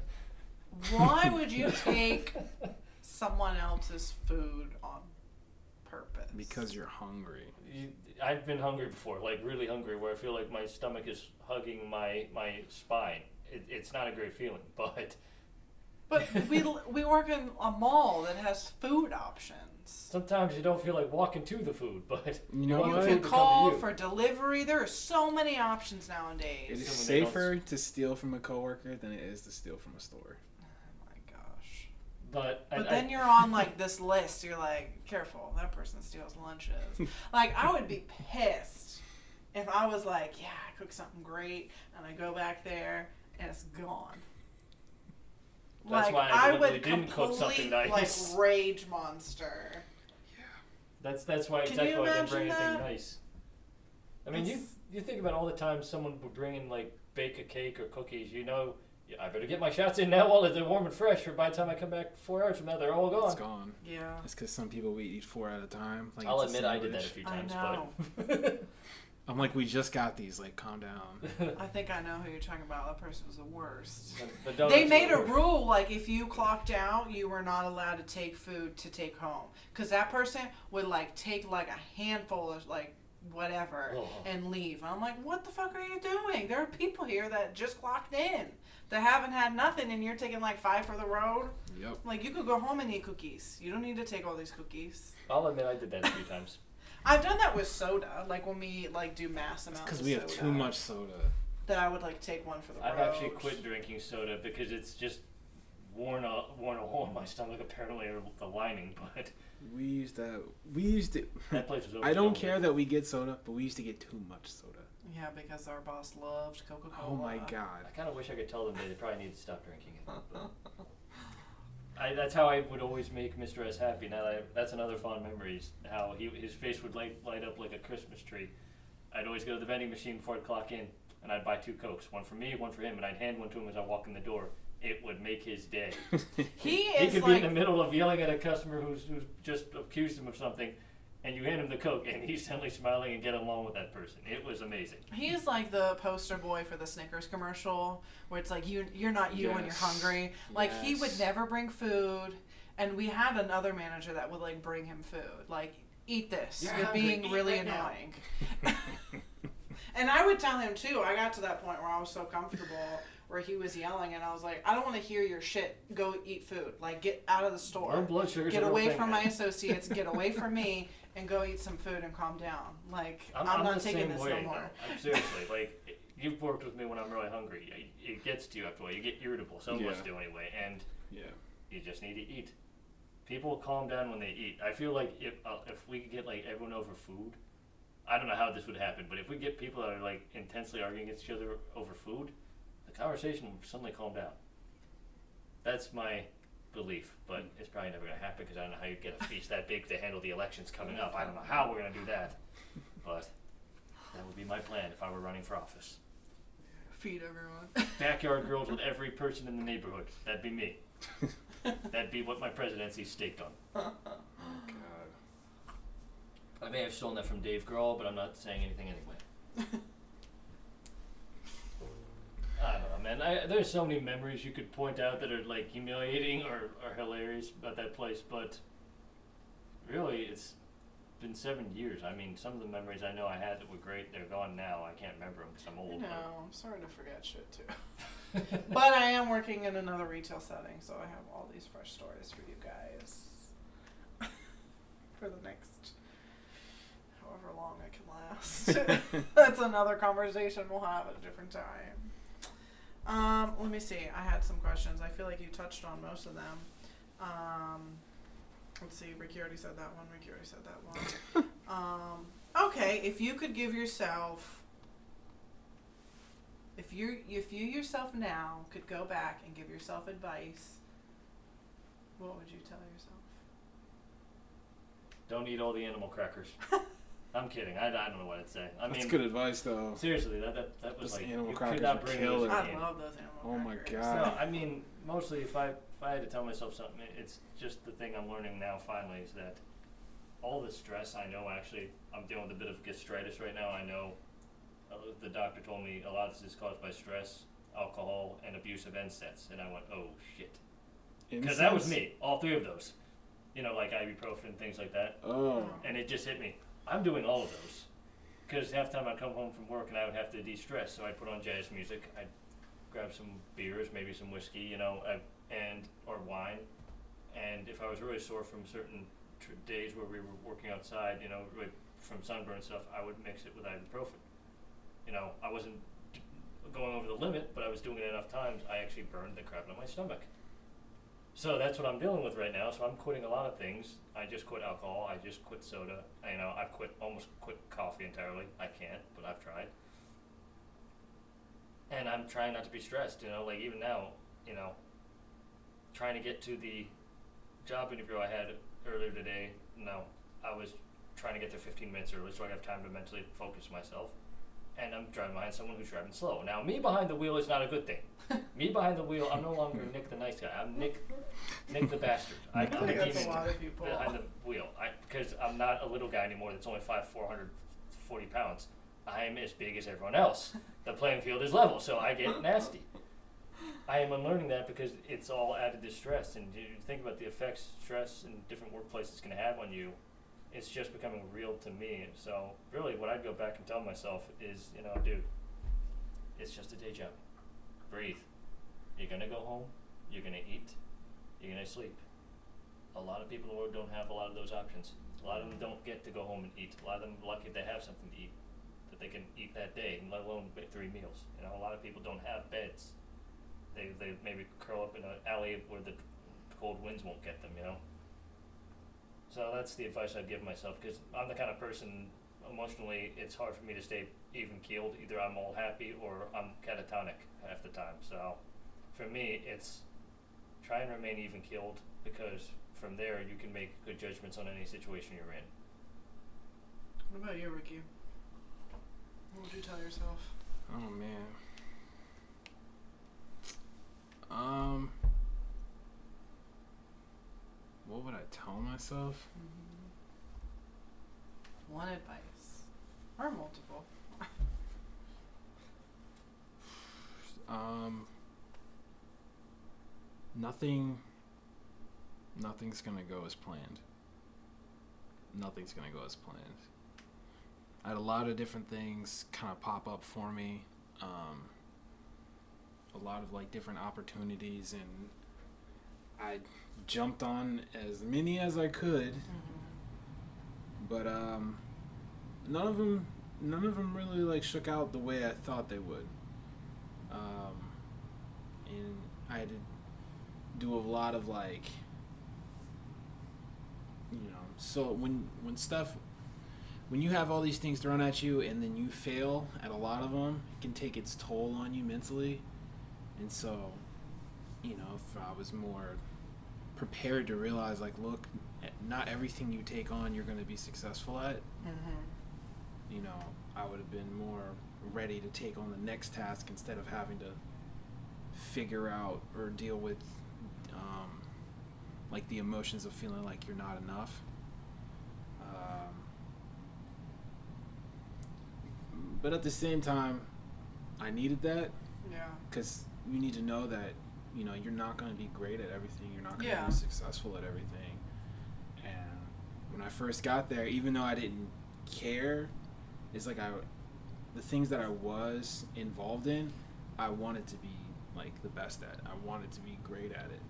why would you take someone else's food on purpose? Because you're hungry. I've been hungry before, like really hungry, where I feel like my stomach is hugging my spine. It's not a great feeling, but we work in a mall that has food options. sometimes you don't feel like walking to the food, but You know want You the what? food can to come to call you. for delivery. There are so many options nowadays. It is Assuming they don't safer to steal from a coworker than it is to steal from a store. Oh my gosh. But Then you're on like this list. You're like, careful, that person steals lunches. Like, I would be pissed if I was like, yeah, I cooked something great, and I go back there and it's gone. That's Like, why I I would deliberately didn't cook something complete, nice. like, rage monster. that's why Can exactly you why I didn't bring imagine anything that? nice. I mean, you think about all the times someone would bring in like bake a cake or cookies. You know, I better get my shots in now while they're warm and fresh, or by the time I come back 4 hours from now, they're all gone. It's gone. Yeah. It's because some people we eat 4 at a time. Like I'll it's a admit I did that a sandwich. few I times, know. but I'm like, we just got these. Like, calm down. I think I know who you're talking about. That person was the worst. the donuts They made were a worse. rule, like, if you clocked out, you were not allowed to take food to take home. Because that person would, like, take, like, a handful of, like, whatever Oh. and leave. And I'm like, what the fuck are you doing? There are people here that just clocked in that haven't had nothing, and you're taking, like, 5 for the road. Yep. Like, you could go home and eat cookies. You don't need to take all these cookies. I'll admit I did that a few times. I've done that with soda, like, when we, like, do mass amounts Because of we have soda, too much soda. that I would, like, take one for the I've road. actually quit drinking soda because it's just worn a hole in my stomach, apparently, or the lining. But We used it. that place was over. I don't care that we get soda, but we used to get too much soda. Yeah, because our boss loved Coca-Cola. Oh my god. I kind of wish I could tell them they probably need to stop drinking it. That's how I would always make Mr. S happy. Now that's another fond memory. Is how his face would light up like a Christmas tree. I'd always go to the vending machine before I'd clock in, and I'd buy 2 Cokes, one for me, one for him, and I'd hand one to him as I walk in the door. It would make his day. He He is could like be in the middle of yelling at a customer who's just accused him of something, and you hand him the Coke, and he's suddenly smiling and getting along with that person. It was amazing. he is like the poster boy for the Snickers commercial, where it's like you're not you when you're Yes. hungry. Like he would Yes. never bring food, and we had another manager that would like bring him food. Like, eat this. You're You're hungry. being Eat really right now." annoying. And I would tell him too. I got to that point where I was so comfortable where he was yelling, and I was like, I don't want to hear your shit. Go eat food. Like, get out of the store. Low blood sugar's Get a real away thing, from my man. associates. Get away from me, and go eat some food and calm down. Like, I'm I'm not the taking same this way, no more. though. I'm seriously, like, you've worked with me when I'm really hungry. It gets to you after a while. You get irritable. Some of us Yeah. do anyway, and Yeah. you just need to eat. People calm down when they eat. I feel like if we could get like everyone over food, I don't know how this would happen, but if we get people that are like intensely arguing against each other over food, the conversation will suddenly calm down. That's my belief, but it's probably never going to happen because I don't know how you get a feast that big to handle the elections coming up. I don't know how we're going to do that, but that would be my plan if I were running for office. Feed everyone. Backyard girls with every person in the neighborhood. That'd be me. That'd be what my presidency's staked on. Oh god. I may have stolen that from Dave Grohl, but I'm not saying anything anyway. I don't know, man. There's so many memories you could point out that are like humiliating or hilarious about that place, but really, it's been 7 years. I mean, some of the memories I know I had that were great, they're gone now. I can't remember them because I'm I old. know. I'm sorry to forget shit too. But I am working in another retail setting, so I have all these fresh stories for you guys for the next however long I can last. That's another conversation we'll have at a different time. Let me see. I had some questions. I feel like you touched on most of them. Let's see. Ricky already said that one. Ricky already said that one. Okay, if you could give yourself, if you yourself now could go back and give yourself advice, what would you tell yourself? Don't eat all the animal crackers. I'm kidding. I don't know what I'd say. I That's mean, good advice, though. seriously, that was Those like animal you crackers could not are bring killer. those I in. love those animal Oh my crackers. God. No, I mean, mostly if I I had to tell myself something, it's just the thing I'm learning now finally is that all the stress I know actually, I'm dealing with a bit of gastritis right now. I know the doctor told me a lot of this is caused by stress, alcohol, and abusive NSAIDs. And I went, oh shit. Because that was me, all three of those. You know, like ibuprofen, things like that. Oh. And it just hit me. I'm doing all of those. Because half the time I'd come home from work and I would have to de-stress. So I'd put on jazz music. I'd grab some beers, maybe some whiskey, you know, or wine. And if I was really sore from certain days where we were working outside, you know, from sunburn and stuff, I would mix it with ibuprofen. You know, I wasn't going over the limit, but I was doing it enough times, I actually burned the crap out of my stomach. So that's what I'm dealing with right now. So I'm quitting a lot of things. I just quit alcohol. I just quit soda. You know, I've almost quit coffee entirely. I can't, but I've tried. And I'm trying not to be stressed, you know, like even now, you know, trying to get to the job interview I had earlier today, no, I was trying to get there 15 minutes early so I have time to mentally focus myself. And I'm driving behind someone who's driving slow. Now, me behind the wheel is not a good thing. Me behind the wheel, I'm no longer Nick the nice guy. I'm Nick the bastard. I'm think that's a lot of demon people. behind the wheel. Because I'm not a little guy anymore that's only 440 pounds. I'm as big as everyone else. The playing field is level, so I get nasty. I am unlearning that because it's all added to stress. And you think about the effects stress in different workplaces can have on you. It's just becoming real to me. And so really what I'd go back and tell myself is, you know, dude, it's just a day job. Breathe. You're going to go home. You're going to eat. You're going to sleep. A lot of people in the world don't have a lot of those options. A lot of them don't get to go home and eat. A lot of them are lucky if they have something to eat that they can eat that day, let alone 3 meals. You know, a lot of people don't have beds. They maybe curl up in an alley where the cold winds won't get them, you know. So that's the advice I'd give myself, because I'm the kind of person, emotionally, it's hard for me to stay even keeled. Either I'm all happy or I'm catatonic half the time. So for me, it's try and remain even keeled, because from there you can make good judgments on any situation you're in. What about you, Ricky? What would you tell yourself? Oh, man. What would I tell myself? One advice. Or multiple. Nothing's gonna go as planned. Nothing's gonna go as planned. I had a lot of different things kind of pop up for me. A lot of like different opportunities, and I jumped on as many as I could. But none of them really like shook out the way I thought they would. And I had to do a lot of like, you know, so when you have all these things thrown at you and then you fail at a lot of them, it can take its toll on you mentally. And so, you know, if I was more prepared to realize, like, look, not everything you take on you're going to be successful at, you know, I would have been more ready to take on the next task instead of having to figure out or deal with, like, the emotions of feeling like you're not enough. But at the same time, I needed that. Yeah. Because you need to know that, you know, you're not going to be great at everything. You're not going to Yeah. be successful at everything. And when I first got there, even though I didn't care, it's like the things that I was involved in, I wanted to be, like, the best at. I wanted to be great at it.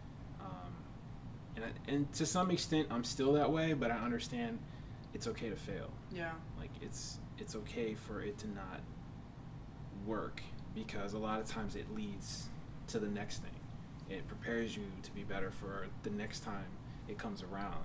And to some extent, I'm still that way, but I understand it's okay to fail. Yeah. Like, it's okay for it to not work, because a lot of times it leads to the next thing. It prepares you to be better for the next time it comes around.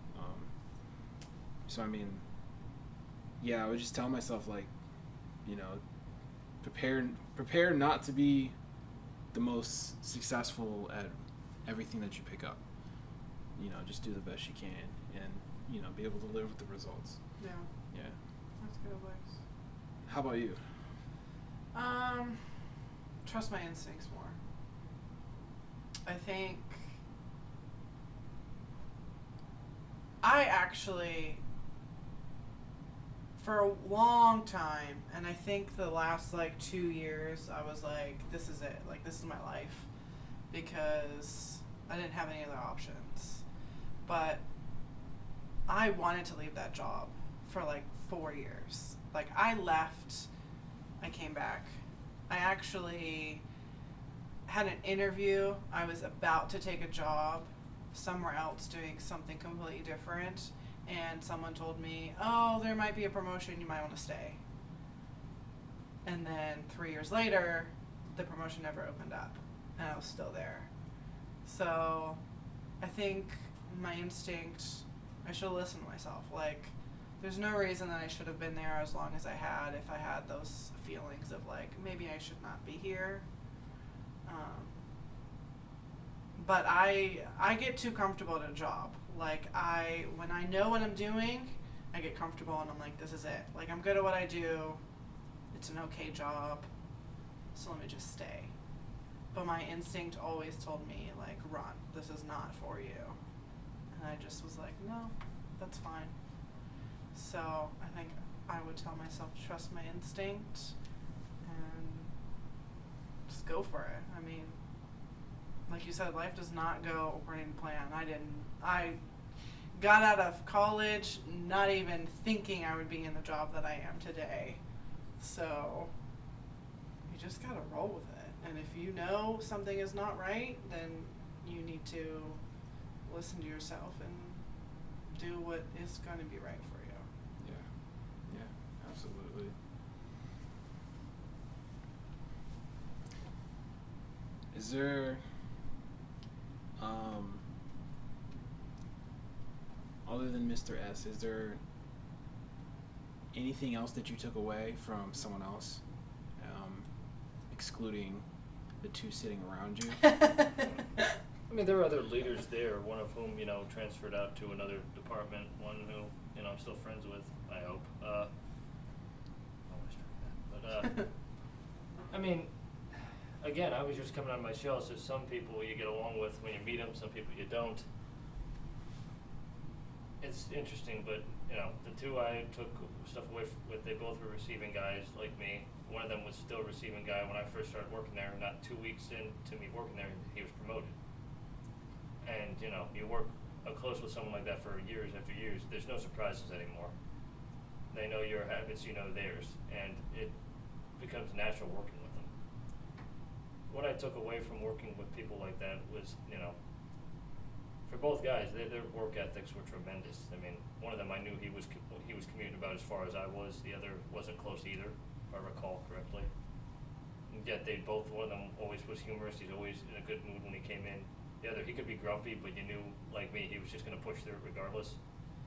So I mean, yeah, I would just tell myself, like, you know, prepare not to be the most successful at everything that you pick up. You know, just do the best you can, and, you know, be able to live with the results. Yeah. Yeah. That's good advice. How about you? Trust my instincts more. I think I actually, for a long time, and I think the last like 2 years, I was like, this is it. Like, this is my life. Because I didn't have any other options. But I wanted to leave that job for like 4 years. Like, I left, I came back. I actually had an interview. I was about to take a job somewhere else doing something completely different, and someone told me, oh, there might be a promotion, you might want to stay. And then 3 years later, the promotion never opened up, and I was still there. So I think my instinct, I should have listened to myself. Like, there's no reason that I should have been there as long as I had if I had those feelings of like, maybe I should not be here. But I get too comfortable at a job. Like, when I know what I'm doing, I get comfortable and I'm like, this is it. Like, I'm good at what I do. It's an okay job. So let me just stay. But my instinct always told me, like, run. This is not for you. And I just was like, no, that's fine. So I think I would tell myself to trust my instinct and just go for it. I mean, like you said, life does not go according to plan. I got out of college not even thinking I would be in the job that I am today. So you just gotta roll with it. And if you know something is not right, then you need to listen to yourself and do what is going to be right for you. Yeah, absolutely. Is there, other than Mr. S, is there anything else that you took away from someone else, excluding the two sitting around you? I mean, there are other leaders there, one of whom, transferred out to another department, one who, I'm still friends with, I hope. Always try that. But, I mean, again, I was just coming out of my shell, so some people you get along with when you meet them, some people you don't. It's interesting, but, the two I took stuff away with, they both were receiving guys like me. One of them was still a receiving guy when I first started working there. Not 2 weeks into me working there, he was promoted. And, you work close with someone like that for years after years, there's no surprises anymore. They know your habits, you know theirs, and it becomes natural working with them. What I took away from working with people like that was, for both guys, their work ethics were tremendous. I mean, one of them I knew he was commuting about as far as I was. The other wasn't close either, if I recall correctly. And yet one of them always was humorous. He's always in a good mood when he came in. The other, he could be grumpy, but you knew, like me, he was just going to push through it regardless.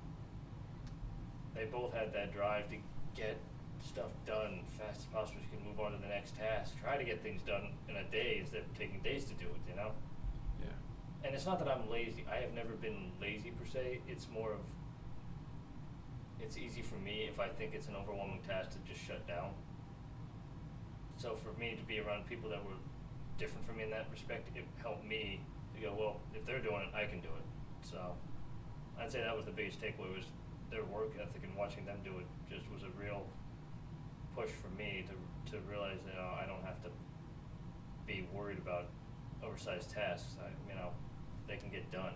They both had that drive to get stuff done as fast as possible so you can move on to the next task. Try to get things done in a day instead of taking days to do it, Yeah. And it's not that I'm lazy. I have never been lazy per se. It's more of, it's easy for me if I think it's an overwhelming task to just shut down. So for me to be around people that were different from me in that respect, it helped me to go, well, if they're doing it, I can do it. So I'd say that was the biggest takeaway, was their work ethic, and watching them do it just was a real push for me to realize that I don't have to be worried about oversized tasks. They can get done.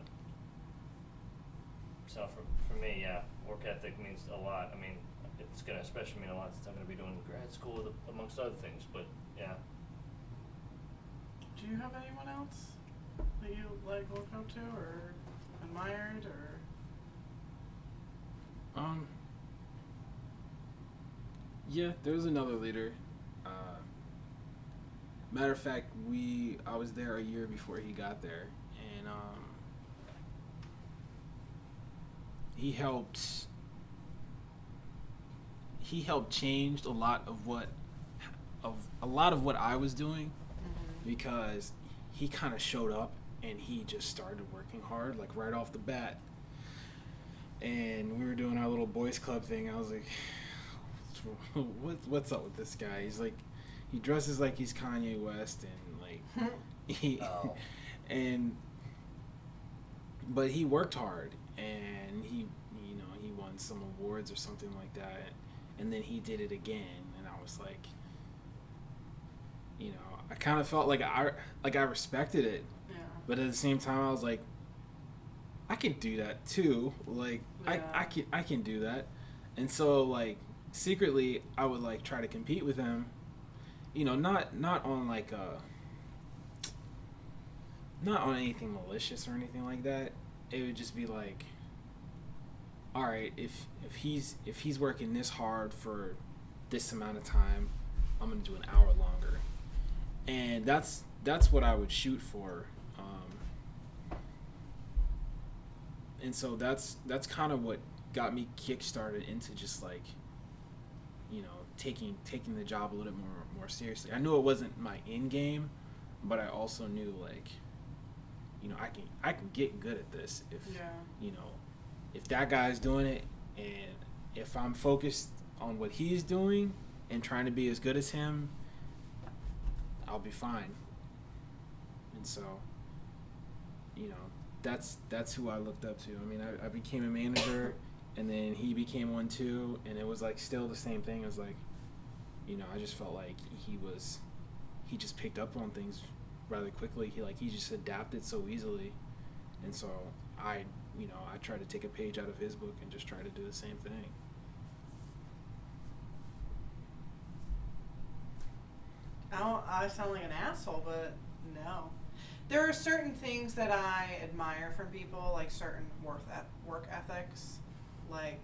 So for me, yeah, work ethic means a lot. I mean, it's going to especially mean a lot since I'm going to be doing grad school amongst other things, but yeah. Do you have anyone else that you look up to or admired or? Yeah, there's another leader. Matter of fact, I was there a year before he got there, and he helped change a lot of what I was doing, because he kind of showed up and he just started working hard, like right off the bat. And we were doing our little boys club thing. I was like, what's up with this guy? He's like, he dresses like he's Kanye West, and like But he worked hard, and he won some awards or something like that, and then he did it again, and I was like, I kind of felt like I respected it, Yeah. but at the same time I was like, I can do that too. Like Yeah. I can do that, and so like secretly I would like try to compete with him, not on like not on anything malicious or anything like that. It would just be like, all right, if he's working this hard for this amount of time, I'm gonna do an hour longer, and that's what I would shoot for. And so that's kind of what got me kickstarted into just like, taking the job a little more seriously. I knew it wasn't my end game, but I also knew like, I can get good at this if if that guy's doing it, and if I'm focused on what he's doing and trying to be as good as him, I'll be fine. And so, that's who I looked up to. I mean, I became a manager, and then he became one too, and it was like still the same thing. It was like, I just felt like he just picked up on things rather quickly. He just adapted so easily, and so I try to take a page out of his book and just try to do the same thing. I sound like an asshole, but no. There are certain things that I admire from people, like certain work ethics, like,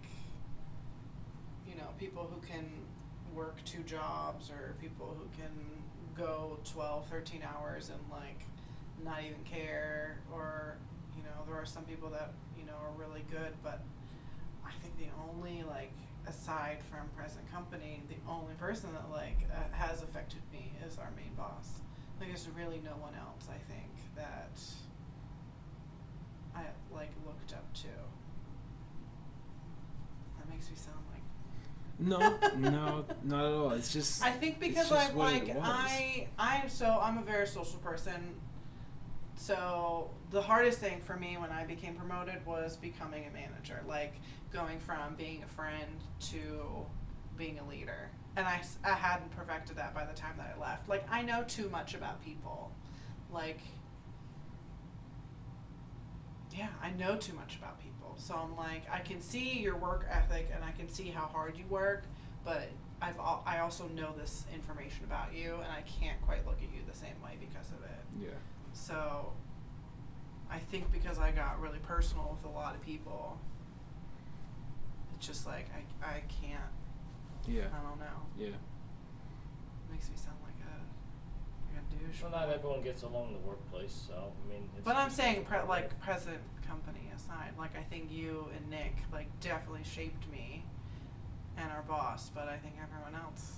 people who can work 2 jobs, or people who can go 12, 13 hours and like not even care, or, there are some people that, are really good, but I think the only, like, aside from present company, the only person that like has affected me is our main boss. Like, there's really no one else, I think, that I like looked up to. That makes me sound like No, not at all. It's just, I think because it's just I'm what like it was. I'm a very social person. So the hardest thing for me when I became promoted was becoming a manager, like going from being a friend to being a leader. And I hadn't perfected that by the time that I left. Like, I know too much about people. Like, yeah, I know too much about people. So I'm like, I can see your work ethic and I can see how hard you work, but I also know this information about you, and I can't quite look at you the same way because of it. Yeah. So I think because I got really personal with a lot of people, it's just like I can't. Yeah. I don't know. Yeah. Makes me sound like a douche. Well, not everyone gets along in the workplace, so I mean. It's But I'm saying present company aside, like I think you and Nick like definitely shaped me and our boss, but I think everyone else,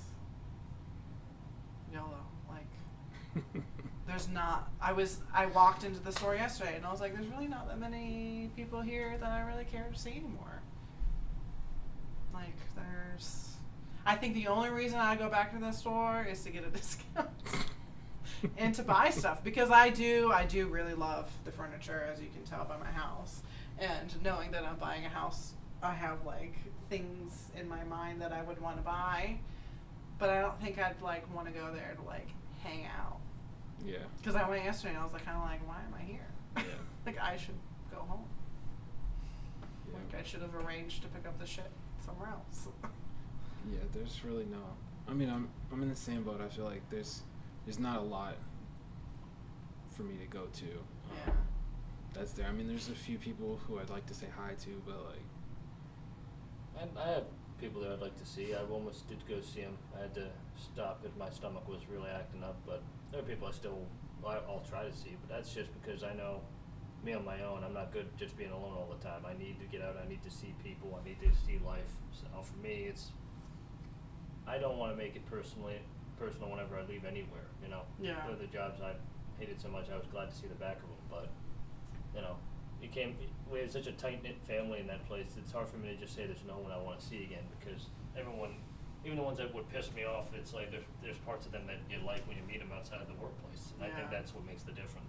YOLO, like. There's not. I walked into the store yesterday and I was like, there's really not that many people here that I really care to see anymore. Like, I think the only reason I go back to the store is to get a discount and to buy stuff, because I do really love the furniture, as you can tell by my house. And knowing that I'm buying a house, I have like things in my mind that I would want to buy, but I don't think I'd like want to go there to like hang out. Yeah. Because I went yesterday and I was like, kind of like, why am I here? Yeah. Like, I should go home. Yeah. Like, I should have arranged to pick up the shit somewhere else. Yeah, there's really no. I mean, I'm in the same boat. I feel like there's not a lot for me to go to. Yeah. That's there. I mean, there's a few people who I'd like to say hi to, but like. I have people that I'd like to see. I almost did go see him. I had to stop because my stomach was really acting up. But there are people I'll try to see. But that's just because I know me on my own. I'm not good just being alone all the time. I need to get out. I need to see people. I need to see life. So for me, I don't want to make it personal whenever I leave anywhere. Yeah. One of the jobs I hated so much, I was glad to see the back of them. But we had such a tight-knit family in that place. It's hard for me to just say there's no one I want to see again, because everyone, even the ones that would piss me off, it's like there's parts of them that you like when you meet them outside of the workplace, and I think Yeah. that's what makes the difference.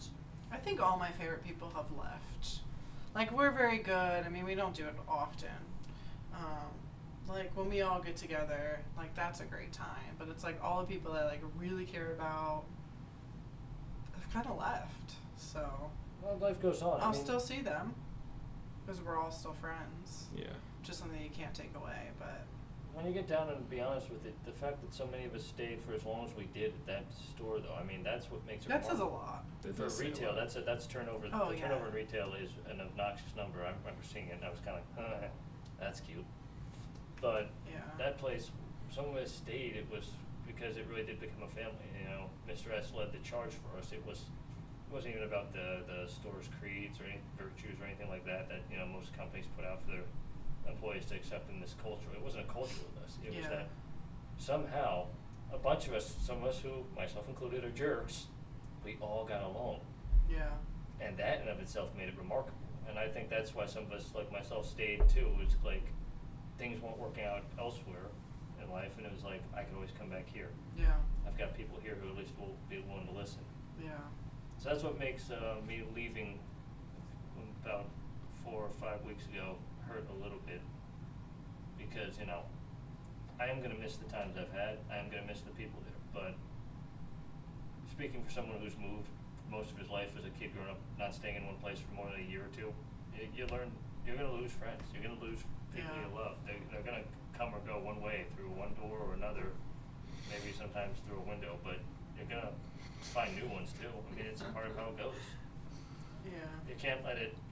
I think all my favorite people have left. Like, we're very good. I mean, we don't do it often. Like, when we all get together, like, that's a great time. But it's like all the people that I like really care about have kind of left. So Well, life goes on. I'll still see them because we're all still friends. Yeah. Just something you can't take away. But When you get down and be honest with it, the fact that so many of us stayed for as long as we did at that store, though, I mean, that's what makes it that says a remarkable. lot. That For does say a retail, lot. that's turnover. Oh, The yeah. turnover in retail is an obnoxious number. I remember seeing it, and I was kind of, that's cute. But Yeah. that place, some of us stayed. It was because it really did become a family. You know, Mr. S led the charge for us. It wasn't even about the store's creeds or any virtues or anything like that that most companies put out for their employees to accept in this culture. It wasn't a culture with us. It was Yeah. that somehow a bunch of us, some of us who, myself included, are jerks, we all got along. Yeah. And that in of itself made it remarkable. And I think that's why some of us, like myself, stayed too. It's like things weren't working out elsewhere in life, and it was like I could always come back here. Yeah. I've got people here who at least will be willing to listen. Yeah. So that's what makes me leaving about 4 or 5 weeks ago hurt a little bit, because I am going to miss the times I've had. I am going to miss the people there. But speaking for someone who's moved most of his life as a kid growing up, not staying in one place for more than a year or two, you learn you're going to lose friends. You're going to lose people Yeah. you love. They're going to come or go one way, through one door or another, maybe sometimes through a window, but you're going to find new ones too. I mean, it's a part of how it goes. Yeah. You can't let it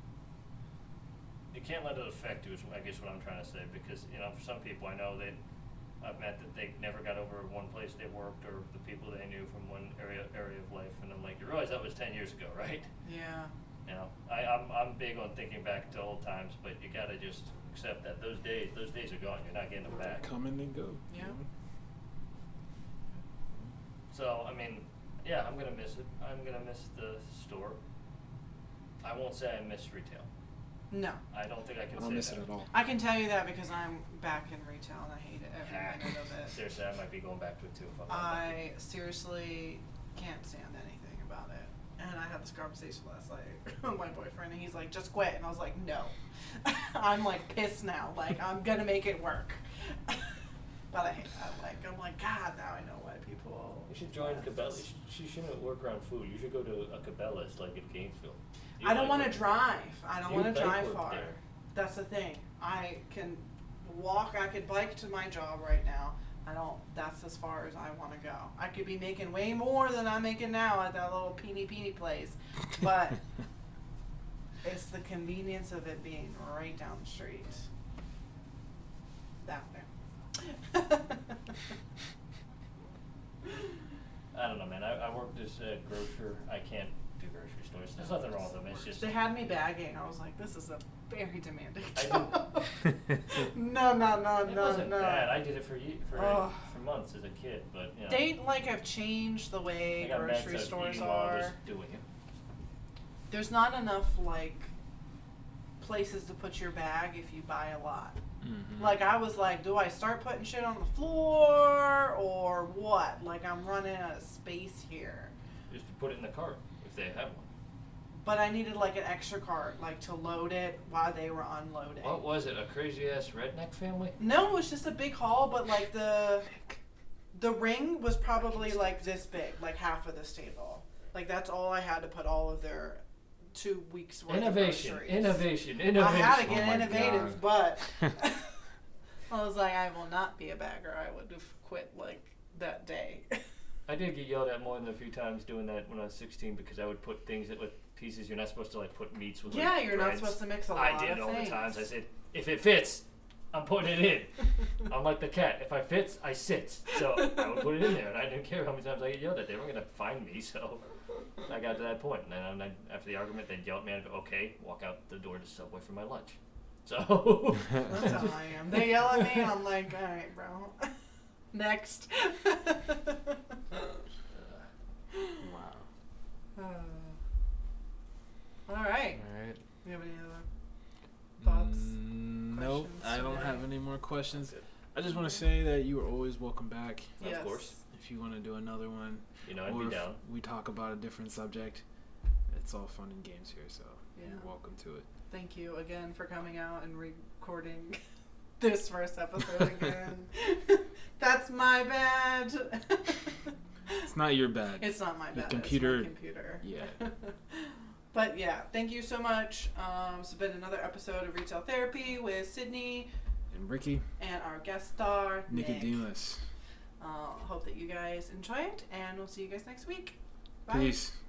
affect you, is I guess what I'm trying to say, because for some people I know that I've met that they never got over one place they worked or the people they knew from one area of life, and I'm like, you realize that was 10 years ago, right? Yeah. I'm big on thinking back to old times, but you gotta just accept that those days are gone. You're not getting them back. Come in and go. Yeah. So I mean, yeah, I'm gonna miss it. I'm gonna miss the store. I won't say I miss retail. No. I don't think I can I say don't miss that. it at all. I can tell you that because I'm back in retail and I hate it every minute of it. Seriously, I might be going back to it too if I'm not I seriously can't stand anything about it. And I had this conversation last night with my boyfriend, and he's like, just quit. And I was like, no. I'm like pissed now. Like, I'm going to make it work. But I hate that. I'm like, God, now I know why people. You should join Cabela's. You shouldn't work around food. You should go to a Cabela's like in Gainesville. I don't want to drive. I don't You want to like drive work far. there. That's the thing. I can walk. I could bike to my job right now. That's as far as I want to go. I could be making way more than I'm making now at that little peeny place. But it's the convenience of it being right down the street. That way. I don't know, man. I worked as a grocer. I can't do grocery stores. There's nothing wrong with them. It's just They had me bagging. I was like, this is a very demanding I job. didn't- No. it wasn't bad. I did it for Ugh. months as a kid, but They have changed the I way got mad grocery at stores eating while I was are. doing it. There's not enough places to put your bag if you buy a lot. Mm-hmm. Like, I was like, do I start putting shit on the floor or what? Like, I'm running out of space here. Just to put it in the cart if they have one. But I needed an extra cart, to load it while they were unloading. What was it? A crazy ass redneck family? No, it was just a big haul, but the ring was probably this big, half of this table. That's all I had to put all of their 2 weeks worth Innovation, of groceries. innovation. I had to Oh get my innovative, God. but I was like, I will not be a bagger. I would have quit that day. I did get yelled at more than a few times doing that when I was 16 because I would put things with pieces. You're not supposed to put meats with Yeah, you're not breads. supposed to mix a lot I of did all things. the times. I said, if it fits, I'm putting it in. I'm like the cat. If I fits, I sit. So I would put it in there, and I didn't care how many times I get yelled at. They weren't gonna find me, so I got to that point. And then after the argument, they'd yell at me. I'd go, okay, walk out the door to Subway for my lunch. So That's how I am. They yell at me, I'm like, all right, bro. Next. Wow. All right. All right. You have any other thoughts? Nope. questions I don't today? have any more questions. I just want to say that you are always welcome back. Yes. Of course. If you want to do another one, I'd or be if down. we talk about a different subject, it's all fun and games here, so Yeah. you're welcome to it. Thank you again for coming out and recording this first episode again. That's my bad. It's not your bad. It's not my bad. Computer. It's my computer. Yeah. But yeah, thank you so much. It's been another episode of Retail Therapy with Sydney And Ricky, and our guest star, Nick. Nicodemus. Hope that you guys enjoy it, and we'll see you guys next week. Bye. Peace.